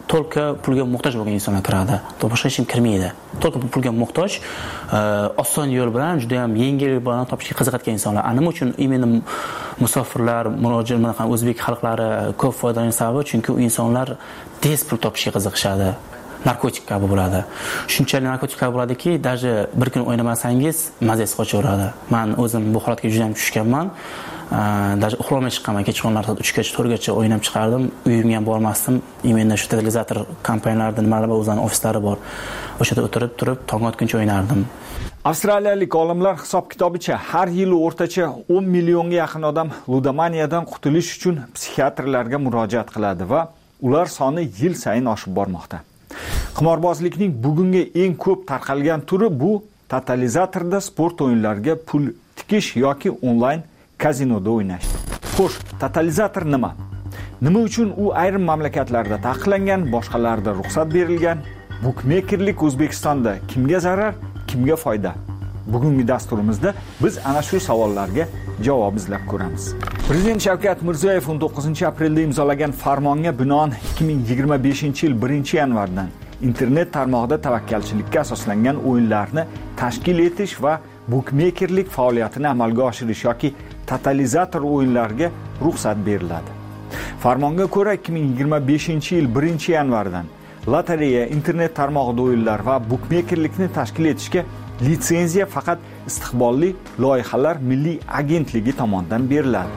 to'lqa pulga muhtoj bo'lgan insonlar kiradi. Boshqa hech kim kirmaydi. To'lqa pulga muhtoj, oson yo'l bilan, juda ham yengil yo'l bilan topishga qiziqadigan insonlar. Nima uchun imенно musofirlar, murojaat mana o'zbek xalqlari ko'p foydalanish sababi, chunki u insonlar tez pul topishga qiziqishadi. Narkotik kabi bo'ladi. Shunchalik narkotik kabi bo'ladiki, даже bir kun o'ynamasangiz mazasi qochaveradi. Men o'zim bu holatga juda ham tushganman. Даже uxlamay chiqqanman, kechqurunlar 3gacha, 4gacha o'ynab chiqardim. Uyimga ham bormasdim. Imенно shu totalizator kompaniyalarida nimalar bor, o'zlarining ofislari bor. O'sha yerda o'tirib turib, tong otguncha o'ynardim. Avstraliyalik olimlar hisob-kitobicha har yili o'rtacha 10 millionga yaqin odam ludomaniyadan qutulish uchun psixiatrlarga murojaat qiladi va ular soni yil sayin oshib bormoqda. Qimorbozlikning bugungi eng ko'p tarqalgan turi bu totalizatorda sport o'yinlariga pul tikish yoki onlayn kazinoda o'ynash. Xo'sh, totalizator nima? Nima uchun u ayrim mamlakatlarda taqiqlangan, boshqalarida ruxsat berilgan? Bukmekerlik O'zbekistonda kimga zarar, kimga foyda? Bugungi dasturimizda biz ana shu savollarga javob izlab ko'ramiz. Prezident Shavkat Mirziyoyev 19-aprelda imzolagan farmonga binoan 2025-yil 1-yanvardan internet tarmog'ida tavakkalchilikka asoslangan o'yinlarni tashkil etish va bukmekerlik faoliyatini amalga oshirish yoki totalizator o'yinlariga ruxsat beriladi. Farmonga ko'ra 2025-yil 1-yanvardan lotereya, internet tarmog'ida o'yinlar va bukmekerlikni tashkil etishga litsenziya faqat istiqbolli loyihalar milliy agentligi tomonidan beriladi.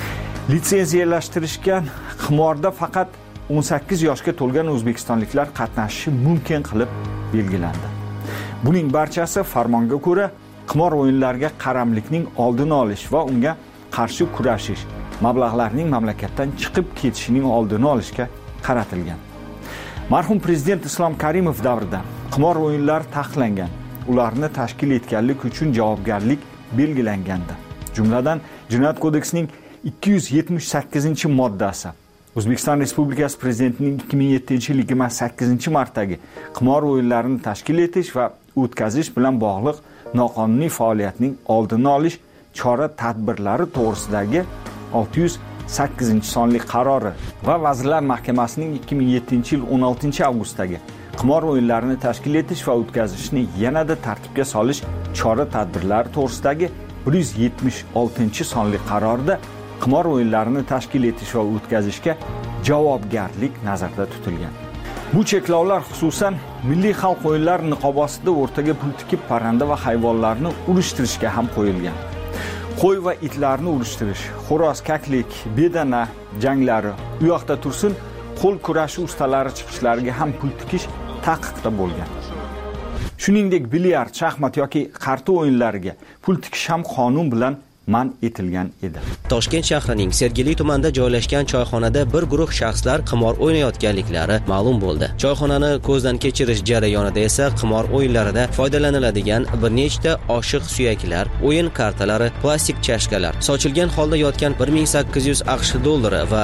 Litsenziyalashtirishgan qimorda faqat 18 yoshga to'lgan o'zbekistonliklar qatnashishi mumkin qilib belgilandi. Buning barchasi farmonga ko'ra qimor o'yinlariga qaramlikning oldini olish va unga qarshi kurashish, mablag'larning mamlakatdan chiqib ketishining oldini olishga qaratilgan. Marhum prezident Islom Karimov davrida qimor o'yinlari taqiqlangan. Ularni tashkil etganlik uchun javobgarlik belgilangandi. Jumladan Jinoyat kodeksining 278-moddasi O'zbekiston Respublikasi prezidentining 2007-yil 28-martdagi qimor o'yinlarini tashkil etish va o'tkazish bilan bog'liq noqonuniy faoliyatning oldini olish chora-tadbirlari to'g'risidagi 608-sonli qarori va Vazirlar Mahkamasining 2007-yil 16-avgustdagi qimor o'yinlarini tashkil etish va o'tkazishni yanada tartibga solish chora-tadbirlari to'g'risidagi 176-sonli qarorda qimor o'yinlarini tashkil etish va o'tkazishga javobgarlik nazarda tutilgan. Bu cheklovlar xususan milliy xalq o'yinlari niqobi ostida o'rtaga pul tikib parranda va hayvonlarni urishtirishga ham qo'yilgan. Qo'y va itlarni urishtirish, xo'roz, kaklik, bedana janglari u yoqda tursin, qo'l kurashi ustalari chiqishlariga ham pul tikish taqiqda bo'lgan. Shuningdek, bilyard, shaxmat yoki qarta o'yinlariga pul tikish ham qonun bilan man etilgan edi. Toshkent shahrining Sergeli tumanida joylashgan choyxonada bir guruh shaxslar qimor o'ynayotganliklari ma'lum bo'ldi. Choyxonani ko'zdan kechirish jarayonida esa qimor o'yinlarida foydalaniladigan bir nechta oshiq suyaklar, o'yin kartalari, plastik chashkalar, sochilgan holda yotgan 1800 AQSh dollari va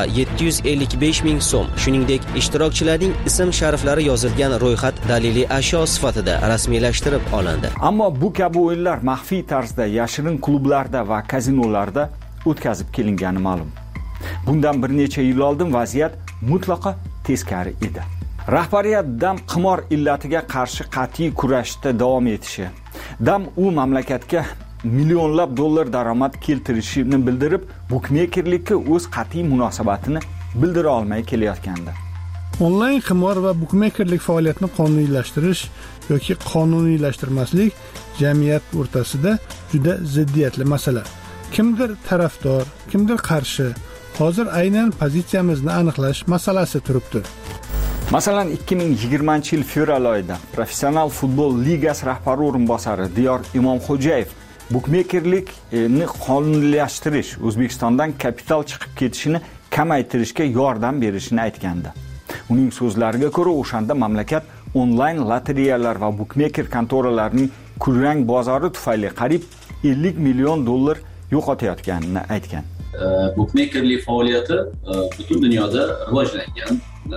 755 ming so'm, shuningdek ishtirokchilarning ism-shariflari yozilgan ro'yxat daliliy ashyo sifatida rasmiylashtirib olindi. Ammo bu kabi o'yinlar maxfiy tarzda yashirin klublarda va kazinolarda o'tkazib kelingani ma'lum. Bundan bir necha yil oldin vaziyat mutlaqo teskari edi. Rahbariyat dam qimor illatiga qarshi qat'iy kurashda davom etishi, dam u mamlakatga millionlab dollar daromad keltirishini bildirib, bukmekerlikka o'z qat'iy munosabatini bildira olmay kelayotgandi. Onlayn qimor va bukmekerlik faoliyatini qonuniylashtirish yoki qonuniylashtirmaslik jamiyat o'rtasida juda ziddiyatli masala. Kimdir tarafdor, kimdir qarshi. Hozir aynan pozitsiyamizni aniqlash masalasi turibdi. Masalan, 2020-yil fevral oyida Professional futbol ligasi rahbari o'rinbosari Diyor Imomxo'jayev bukmekerlikni qonuniylashtirish O'zbekistondan kapital chiqib ketishini kamaytirishga yordam berishini aytgandi. Uning so'zlariga ko'ra, o'shanda mamlakat onlayn lotereyalar va bukmeker kontoralarining kulrang bozori tufayli qariyb 50 million dollar yo'qotayotganini aytgan. Bukmekerlik faoliyati butun dunyoda rivojlangan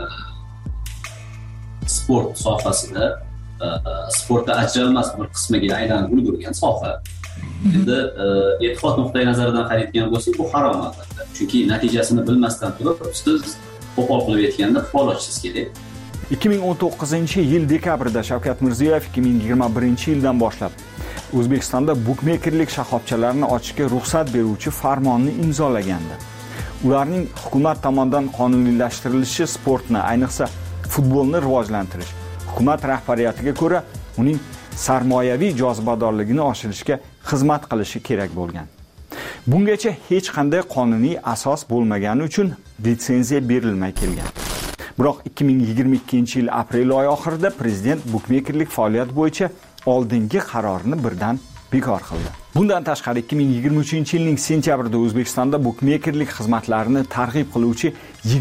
sport sohasida sportda ajralmas bir qismiga aylanib ulgurgan soha. Endi e'tiqod nuqtai nazaridan qaraydigan bo'lsak, bu harom albatta. Chunki natijasini bilmasdan turib siz qo'pol qilib aytganda fol ochsiz kerak. 2019-yil dekabrida Shavkat Mirziyoyev 2021-yildan boshlab O'zbekistonda bukmekerlik shoxobchalarini ochishga ruxsat beruvchi farmonni imzolagandi. Ularning hukumat tomonidan qonuniylashtirilishi sportni, ayniqsa futbolni rivojlantirish, hukumat rahbariyatiga ko'ra uning sarmoyaviy jozibadorligini oshirishga xizmat qilishi kerak bo'lgan. Bungacha hech qanday qonuniy asos bo'lmagani uchun litsenziya berilmay kelgan. Biroq 2022-yil aprel oyi oxirida prezident bukmekerlik faoliyati bo'yicha oldingi qarorini birdan bekor qildi. Bundan tashqari 2023-yilning sentyabrida O'zbekistonda bukmekerlik xizmatlarini targ'ib qiluvchi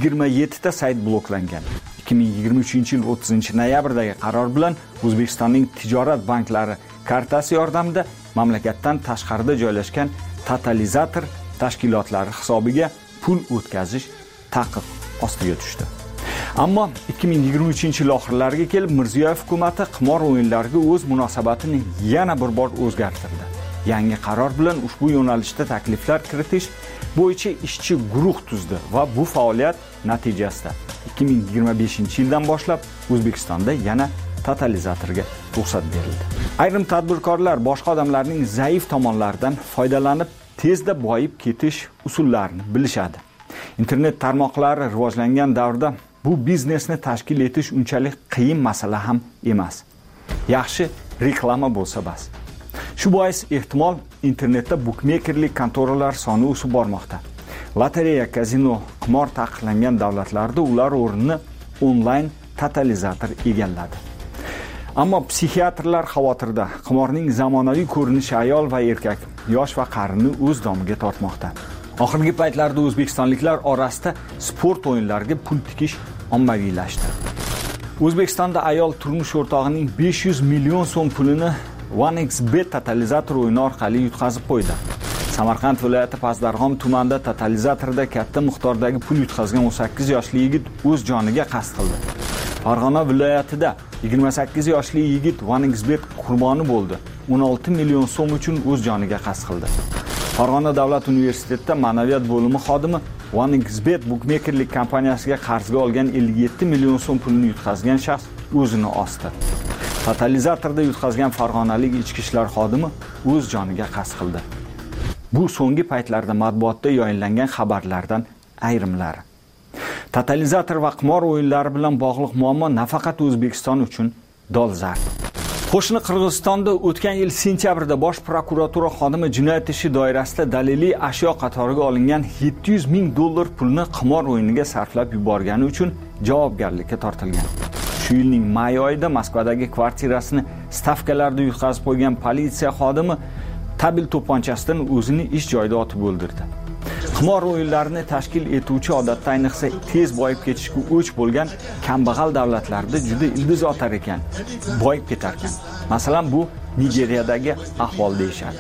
27 ta sayt bloklangan. 2023-yil 30-noyabrdagi qaror bilan O'zbekistonning tijorat banklari kartasi yordamida mamlakatdan tashqarida joylashgan totalizator tashkilotlari hisobiga pul o'tkazish taqiq ostiga tushdi. Ammo 2023-yil oxirlariga kelib Mirziyoyev hukumatı qimor o'yinlariga o'z munosabatini yana bir bor o'zgartirdi. Yangi qaror bilan ushbu yo'nalishda takliflar kiritish bo'yicha ishchi guruh tuzdi va bu faoliyat natijasida 2025-yildan boshlab O'zbekistonda yana totalizatorga ruxsat berildi. Ayrim tadbirkorlar boshqa odamlarning zaif tomonlaridan foydalanib tezda boyib ketish usullarini bilishadi. Internet tarmoqlari rivojlangan davrda bu biznesni tashkil etish unchalik qiyin masala ham emas. Yaxshi reklama bo'lsa bas. Shu bois ehtimol internetda bukmekerlik kontoralar soni o'sib bormoqda. Lotereya, kazino, qimor taqiqlangan davlatlarda ular o'rnini onlayn totalizator egalladi. Ammo psixiatrlar xavotirda. Qimorning zamonaviy ko'rinishi ayol va erkak, yosh va qarini o'z domiga tortmoqda. Oxirgi paytlarda o'zbekistonliklar orasida sport o'yinlariga pul tikish ommaviylashdi. O'zbekistonda ayol turmush o'rtog'ining 500 million so'm pulini OneXBet totalizator o'yini orqali yutqazib qo'ydi. Samarqand viloyati Pazdarg'om tumanida totalizatorda katta miqdordagi pul yutqazgan 18 yoshli yigit o'z joniga qasd qildi. Farg'ona viloyatida 28 yoshli yigit OneXBet qurboni bo'ldi. 16 million so'm uchun o'z joniga qasd qildi. Farg'ona davlat universitetida ma'naviyat bo'limi xodimi OneXBet bukmekerlik kompaniyasiga qarzga olgan 57 million so'm pulni yutqazgan shaxs o'zini osdi. Totalizatorda yutqazgan farg'onalik ichki ishlar xodimi o'z joniga qasd qildi. Bu so'nggi paytlarda matbuotda yoyinlangan xabarlardan ayrimlari. Totalizator va qimor o'yinlari bilan bog'liq muammo nafaqat O'zbekiston uchun dolzarb. Qo'shni Qirg'izistonda o'tgan yil sentyabrda bosh prokuratura xodimi jinoyat ishi doirasida daliliy ashyo qatoriga olingan 700 ming dollar pulni qimor o'yiniga sarflab yuborgani uchun javobgarlikka tortilgan. Shu yilning may oyida Moskvadagi kvartirasini stavkalarda yutqazib qo'ygan politsiya xodimi tabil to'pponchasidan o'zini ish joyida otib o'ldirdi. Qimor o'yinlarini tashkil etuvchi odatda ayniqsa tez boyib ketishga o'ch bo'lgan kambag'al davlatlarda juda ildiz otar ekan, boyib ketar ekan. Masalan, bu Nigeriyadagi ahvol deyshadi.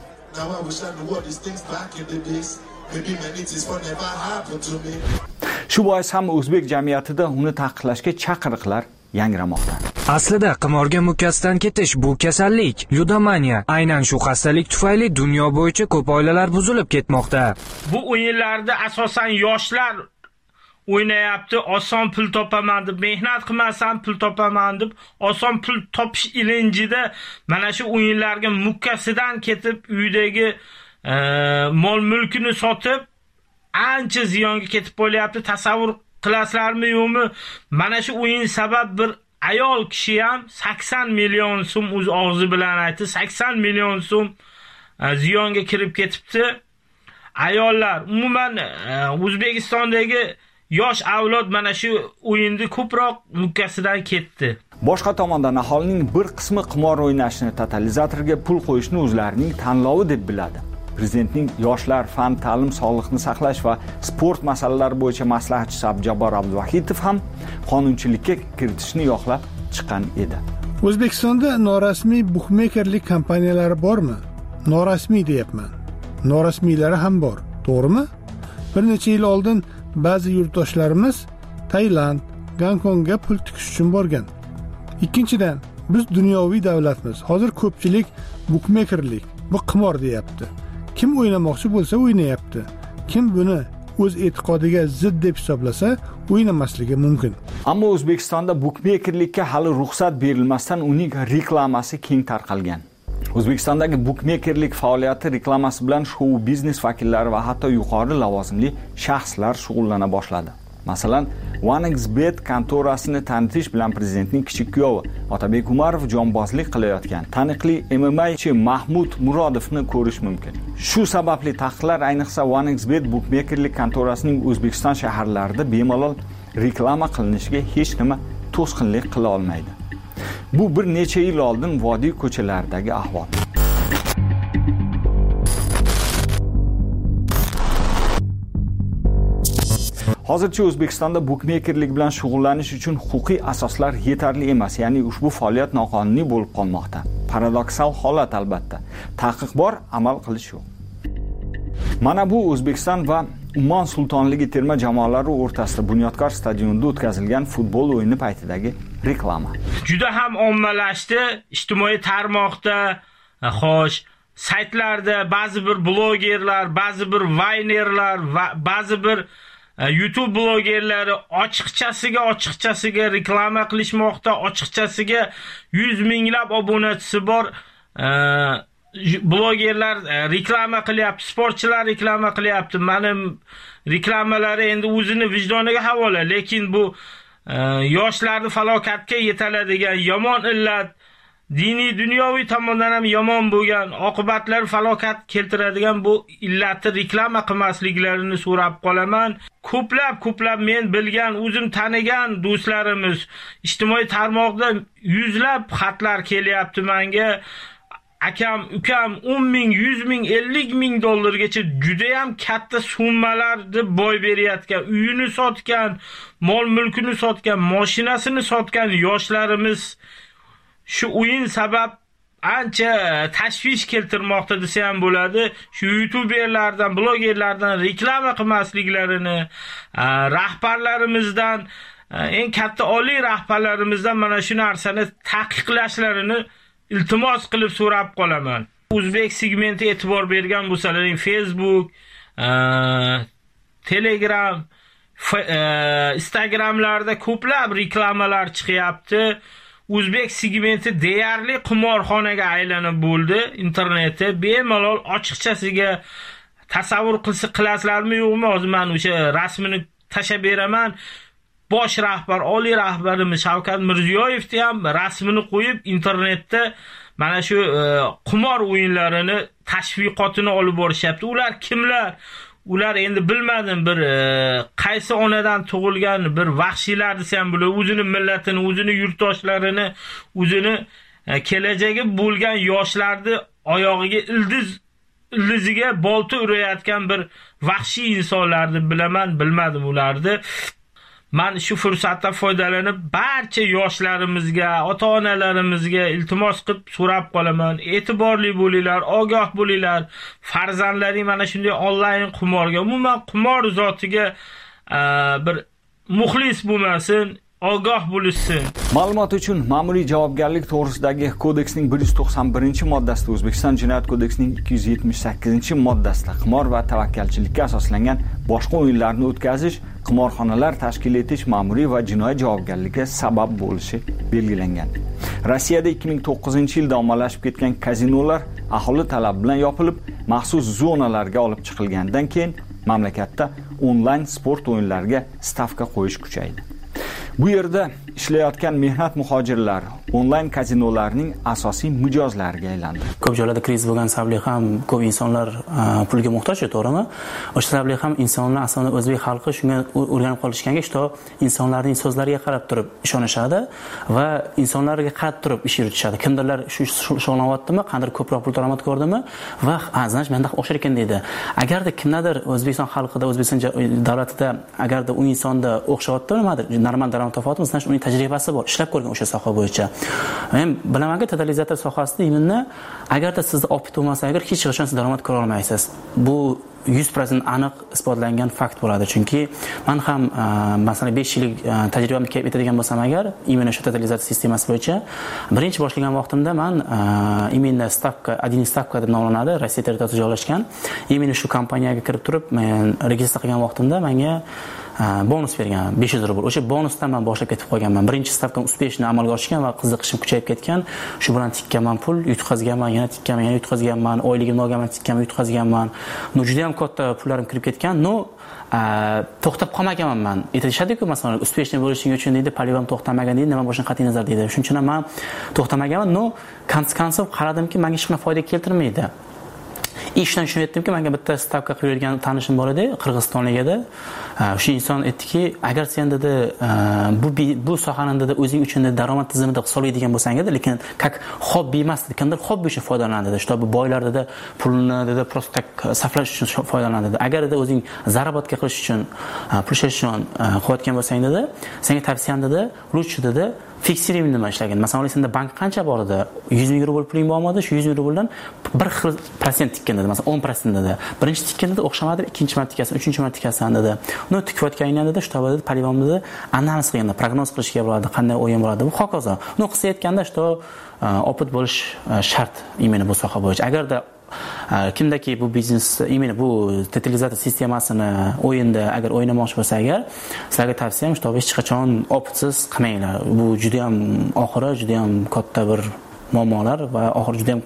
Shu bois ham o'zbek jamiyatida uni taqiqlashga chaqiriqlar yangramoqda. Aslida qimorga mukkasidan ketish bu kasallik, ludomaniya. Aynan shu xastalik tufayli dunyo bo'yicha ko'p oilalar buzilib ketmoqda. Bu o'yinlarda asosan yoshlar o'ynayapti, oson pul topaman deb, mehnat qilmasam pul topaman deb, oson pul topish ilinjida mana shu o'yinlarga mukkasidan ketib, uydagi mol-mulkini sotib, ancha ziyonga ketib qolyapti. Tasavvur qilasizlarmi yo'qmi? Mana shu o'yin sabab bir ayol kishi ham 80 million so'm o'z og'zi bilan aytdi, 80 million so'm ziyonga kirib ketibdi. Ayollar umuman O'zbekistondagi yosh avlod mana shu o'yinni ko'proq mukkasidan ketdi. Boshqa tomondan aholining bir qismi qimor o'ynashni, totalizatorga pul qo'yishni o'zlarining tanlovi deb biladi. Prezidentning yoshlar, fan, ta'lim, sog'liqni saqlash va sport masalalari bo'yicha maslahatchisi Abjabor Abduvahidov ham qonunchilikka kiritishni yoqlab chiqqan edi. O'zbekistonda norasmiy bukmekerlik kompaniyalari bormi? Norasmiy deyapman. Norasmiylari ham bor, to'g'rimi? Bir necha yil oldin ba'zi yurtdoshlarimiz Tailand, Gonkongga pul tikish uchun borgan. Ikkinchidan, biz dunyoviy davlatmiz. Hozir ko'pchilik bukmekerlik, bu qimor deyapti. Kim o'ynamoqchi bo'lsa o'ynayapti. Kim buni o'z e'tiqodiga zid deb hisoblasa, o'ynamasligi mumkin. Ammo O'zbekistonda bukmekerlikka hali ruxsat berilmasdan uning reklamasi keng tarqalgan. O'zbekistondagi bukmekerlik faoliyati reklamasi bilan shou biznes vakillari va hatto yuqori lavozimli shaxslar shug'ullana boshladi. Masalan, OneXBet kontorasini tanitish bilan prezidentning kichik kuyovi Otabek Umarov jonbozlik qilayotgan taniqli MMAchi Mahmud Murodovni ko'rish mumkin. Shu sababli taqiqlar ayniqsa OneXBet bukmekerlik kontorasining O'zbekiston shaharlarida bemalol reklama qilinishiga hech nima to'sqinlik qila olmaydi. Bu bir necha yil oldin vodiy ko'chalaridagi ahvol. Hozircha O'zbekistonda bukmekerlik bilan shug'ullanish uchun huquqiy asoslar yetarli emas, ya'ni ushbu faoliyat noqonuniy bo'lib qolmoqda. Paradoksal holat albatta. Taqiq bor, amal qilish yo'q. Mana bu O'zbekiston va Ummon Sultonligi terma jamoalari o'rtasida Bunyodkor stadionida o'tkazilgan futbol o'yini paytidagi reklama. Juda ham ommalashdi, ijtimoiy tarmoqda, xo'sh, saytlarda ba'zi bir blogerlar, ba'zi bir vaynerlar va ba'zi bir YouTube blogerlari ochiqchasiga reklama qilishmoqda, ochiqchasiga 100 minglab obunachisi bor blogerlar reklama qilyapti, sportchilar reklama qilyapti. Mening reklamalari endi o'zini vijdoniga havola, lekin bu yoshlarni falokatga yetaladigan yomon illat, diniy dunyoviy tomondan ham yomon bo'lgan oqibatlar falokat keltiradigan bu illatni reklama qilmasliklarini so'rab qolaman. Ko'plab men bilgan, o'zim tanigan do'stlarimiz ijtimoiy tarmoqda yuzlab xatlar kelyapti menga. Akam, ukam 10 ming, 100 ming, 50 ming dollargacha juda ham katta summalarni boy berayotgan, uyini sotgan, mol mulkini sotgan, mashinasini sotgan yoshlarimiz shu o'yin sabab ancha tashvish keltirmoqda desa ham bo'ladi. Shu youtuberlardan, blogerlardan reklama qilmasliklarini, rahbarlarimizdan, eng katta oliy rahbarlarimizdan mana shu narsani taqiqlashlarini iltimos qilib so'rab qolaman. O'zbek segmenti e'tibor bergan bo'lsalaring, Facebook, Telegram, Instagramlarda ko'plab reklamalar chiqyapti. O'zbek segmenti deyarli qimorxonaga aylanib bo'ldi. Internetda bemalol ochiqchasiga tasavvur qilasizlarmi yo'qmi? Hozir men o'sha rasmini tashab beraman. Bosh rahbar, oliy rahbarimiz Shavkat Mirziyoyevni ham rasmini qo'yib internetda mana shu qimor o'yinlarini tashviqotini olib borishyapti. Ular kimlar? Ular endi bilmadim, bir qaysi onadan tug'ilgan bir vahshiylar desam bo'ladi. O'zini millatini, o'zini yurtdoshlarini, o'zini kelajagi bo'lgan yoshlarni oyog'iga ildiziga bolta urayotgan bir vahshiy insonlarni bilaman, bilmadim ularni. Men shu fursatdan foydalanib barcha yoshlarimizga, ota-onalarimizga iltimos qilib so'rab qolaman. E'tiborli bo'linglar, ogoh bo'linglar. Farzandlaring mana shunday onlayn qimorga, umuman qimor zotiga bir muxlis bo'lmasin, ogoh bo'lishsin. Ma'lumot uchun ma'muriy javobgarlik to'g'risidagi kodeksning 191-moddasida, O'zbekiston Jinoyat kodeksining 278-moddasida qimor va tavakkalchilikka asoslangan boshqa o'yinlarni o'tkazish, qimorxonalar tashkil etish ma'muriy va jinoiy javobgarlikka sabab bo'lishi belgilangan. Rossiyada 2009-yilda ommalashib ketgan kazinolar aholi talabi bilan yopilib, maxsus zonalarga olib chiqilgandan keyin mamlakatda onlayn sport o'yinlariga stavka qo'yish kuchaydi. Bu yerda ishlayotgan mehnat muhojirlari onlayn kazinolarning asosiy mijozlariga aylandi. Ko'p joylarda kriz bo'lgan sababli ham ko'p insonlar pulga muhtoj, to'g'rimi? O'sha sababli ham insonlar asosan o'zbek xalqi shunga o'rganib qolishganga, insonlarning so'zlariga qarab turib ishonishadi va insonlarga qarab turib ish yuritishadi. Kimdirlar shu shug'ullanyaptimi, qanday ko'proq pul daromad ko'rdimi va znash menda o'xshar ekan deydi. Agarda kimdadir O'zbekiston xalqida, O'zbekiston davlatida agarda u insonda o'xshayapti, nimadir normal daromad topyapti, znash uning tajribasi bor, ishlab ko'rgan o'sha soha bo'yicha. Men bilamanki, totalizator sohasida imonni agarda sizni opit bo'lmasa, agar hech qachon siz daromad ko'ra olmaysiz. Bu 100% aniq isbotlangan fakt bo'ladi. Chunki men ham masalan 5 yillik tajribamni kelib aytadigan bo'lsam agar, imенно shu totalizatsiya sistemasi bo'yicha birinchi boshlagan vaqtimda men imенно stavka, один stavka deb nomlanadi, Rossiya territoriyasida joylashgan. Imенно shu kompaniyaga kirib turib, men registratsiya qilgan vaqtimda menga bonus bergan 500 rubl. O'sha bonusdan men boshlab ketib qolganman. Birinchi stavkam uspешно amalga oshgan va qiziqishim kuchayib ketgan. Shu bilan tikkanman pul, yutqazganman, yana tikkanman, yana yutqazganman, oyligimni olganman, tikkanman, yutqazganman. Juda ham katta pullarim kirib ketgan. To'xtab qolmaganman men. Aytishadi-ku, masalan, uspешно bo'lishing uchun deydi, polivom to'xtamagan deydi, nima bo'lishini qat'iy nazar deydi. Shuning uchun ham to'xtamaganman. Konsekvensiya qaradimki, menga hech qanday foyda keltirmaydi. Ishdan shuni aytdimki, menga bitta stavka qo'yilgan tanishim bor edi, Qirg'izistonlik edi. O'sha inson aytdiki, agar sen dedi bu sohani dedi o'zing uchun daromad tizimida hisoblaydigan bo'lsang edi, lekin как hobbi emas, kimdir hobbi uchun foydalanadi dedi. Shtobi boylar dedi pulni dedi просто так saflash uchun foydalanadi dedi. Agar dedi o'zing zarobatga qilish uchun, pul ishlash uchun qilayotgan bo'lsang dedi, senga tavsiyam dedi, lучше dedi fiksirib nima ishlagan. Masalan, senda bank qancha bor edi? 100 ming rubl puling bormadi? Shu 100 ming rubldan bir xil prosent tikkan dedi. Masalan, 10% dedi. Birinchi tikkan dedi, o'xshamadi, ikkinchi marta tikkasan, uchinchi marta tikkasan dedi. Uni tikayotganingdan dedi, shtoba dedi, polivom dedi, analiz qilganda, prognoz qilishga bo'ladi, qanday o'yin bo'ladi, bu hokazo. Uni qilsa aytganda, shto opit bo'lish shart imенно bu soha bo'yicha. Agarda kimdaki bu biznes imенно bu totalizatsiya sistemasini o'yinda agar o'ynamoqchi bo'lsa agar, sizlarga tavsiyam shu hech qachon opitsiz qilmanglar. Bu juda ham oxiri juda ham katta bir muammolar va oxiri juda ham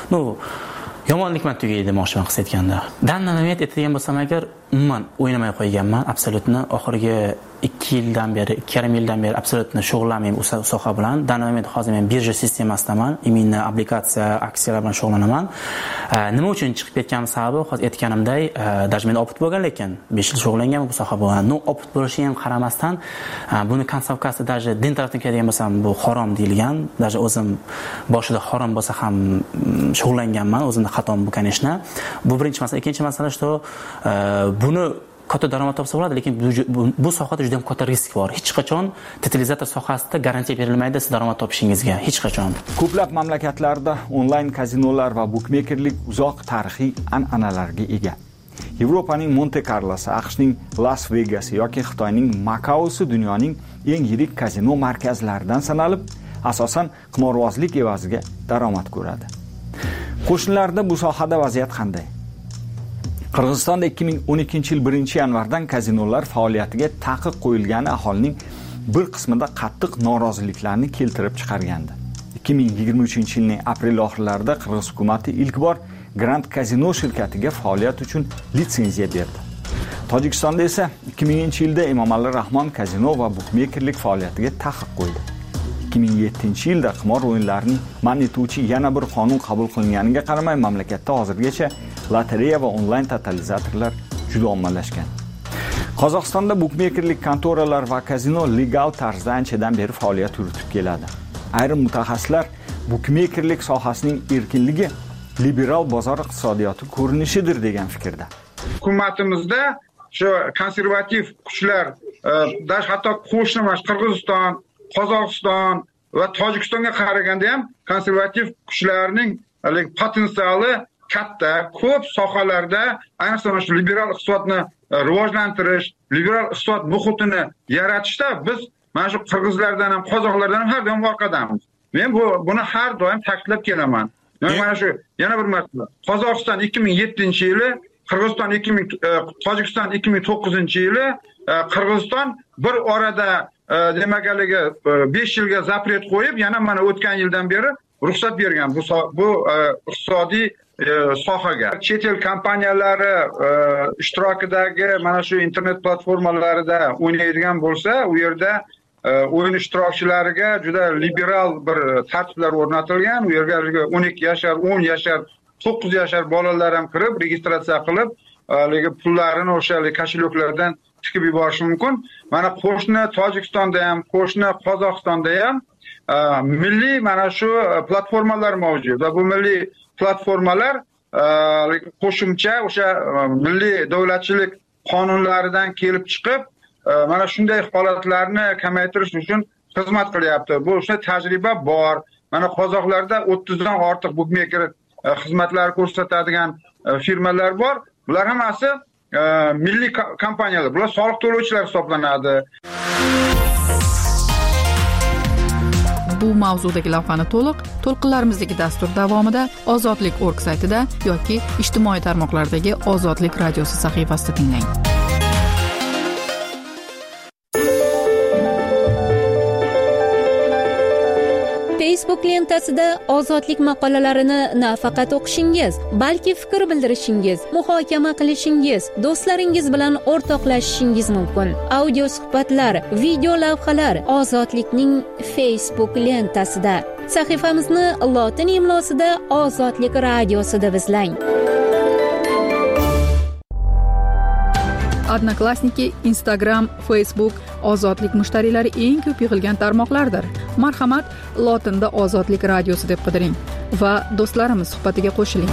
yomonlik bilan tugaydi demoqchiman qilsa aytganda. Dannamet aytadigan bo'lsam agar umuman o'ynamay qo'yganman, absolyutni oxirgi 2 yildan beri, 2,5 yildan beri absolyutni shug'ullanmayman u soha bilan. Dannamet hozir men birja sistemasidaman, imенно obligatsiya, aksiyalar bilan shug'ullanaman. Nima uchun chiqib ketganim sababi hozir aytganimday, даже men opit bo'lgan, lekin 5 yil shug'ullanganman bu soha bilan. Opit bo'lishiga ham qaramasdan, buni konsovkasi даже din tarafdan keladigan bo'lsam bu harom deyilgan. Даже o'zim boshida harom bo'lsa ham shug'ullanganman, o'zimda xatom bu, конечно. Bu birinchi masala. Ikkinchi masala shu, buni katta daromad topsa bo'ladi, lekin bu sohada juda ham katta risk bor. Hech qachon totalizator sohasida garantiya berilmaydi siz daromad topishingizga, hech qachon. Ko'plab mamlakatlarda onlayn kazinolar va bukmekerlik uzoq tarixiy an'analarga ega. Yevropaning Monte Carlosi, AQShning Las Vegasi yoki Xitoyning Makaosi dunyoning eng yirik kazino markazlaridan sanalib, asosan qimorbozlik evaziga daromad ko'radi. Qo'shnilarda bu sohada vaziyat qanday? Qirg'izistonda 2012-yil 1-yanvardan kazinolar faoliyatiga taqiq qo'yilgani aholining bir qismida qattiq noroziliklarni keltirib chiqargandi. 2023-yilning aprel oxirlarida Qirg'iz hukumatı ilk bor Grand Casino shirkatiga faoliyat uchun litsenziya berdi. Tojikistonda esa 2000-yilda Emomali Rahmon kazino va bukmekerlik faoliyatiga taqiq qo'ydi. 2007-yilda qimor o'yinlarining man etuvchi yana bir qonun qabul qilinganiga qaramay mamlakatda hozirgacha lotereya va onlayn totalizatorlar juda ommalashgan. Qozog'istonda bukmekerlik kontoralar va kazino legal tarzda anchadan beri faoliyat yuritib keladi. Ayrim mutaxassislar bukmekerlik sohasining erkinligi liberal bozor iqtisodiyoti ko'rinishidir degan fikrda. Hukumatimizda shu konservativ kuchlar, hatto qo'shnimas Qirg'iziston, Qozog'iston va Tojikistonga qaraganda ham konservativ kuchlarning potensiali katta, ko'p sohalarda, ayniqsa shu liberal iqtisodni rivojlantirish, liberal iqtisod muhitini yaratishda biz mana shu qirg'izlardan ham, qozoqlardan ham har doim orqadamiz. Men buni har doim ta'kidlab kelaman. Mana shu yana bir masala. Qozog'iston 2007-yili, Qirg'iziston Tojikiston 2009-yili, Qirg'iziston bir orada demakaliga 5 yilga zapret qo'yib, yana mana o'tgan yildan beri ruxsat bergan bu iqtisodiy sohaga. Chet el kompaniyalari ishtirokidagi mana shu internet platformalarida o'ynaydigan bo'lsa, u yerda o'yin ishtirokchilariga juda liberal bir tartiblar o'rnatilgan. U yerga 12 yashar, 10 yashar, 9 yashar bolalar ham kirib, registratsiya qilib, pullarini o'sha kosheloklardan tikib yuborish mumkin. Mana qo'shni Tojikistonda ham, qo'shni Qozog'istonda ham milliy mana shu platformalar mavjud. Va bu milliy platformalar qo'shimcha o'sha milliy davlatchilik qonunlaridan kelib chiqib, mana shunday holatlarni kamaytirish uchun xizmat qilyapti. Bu o'sha tajriba bor. Mana qozoqlarda 30 dan ortiq bukmeker xizmatlar ko'rsatadigan firmalar bor. bular hammasi milliy kompaniyalar, bular soliq to'lovchilar hisoblanadi. Bu mavzudagi lavhani to'lqinlarimizdagi dastur davomida ozodlik.org saytida yoki ijtimoiy tarmoqlardagi Ozodlik radiosi sahifasida tinglang. Facebook lentasida ozodlik maqolalarini nafaqat o'qishingiz, balki fikr bildirishingiz, muhokama qilishingiz, do'stlaringiz bilan o'rtoqlashishingiz mumkin. Audio suhbatlar, video lavhalar Ozodlikning Facebook lentasida. Sahifamizni lotin imlosida Ozodlik radiosida izlang. Odnoklassniki, Instagram, Facebook ozodlik mushtariylari eng ko'p yig'ilgan tarmoqlardir. Marhamat, lotinda Ozodlik radiosi deb qidiring va do'stlarimiz suhbatiga qo'shiling.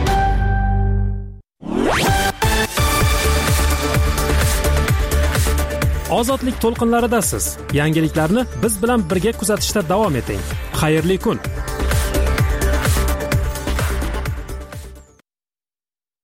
Ozodlik to'lqinlaridasiz. Yangiliklarni biz bilan birga kuzatishda davom eting. Xayrli kun.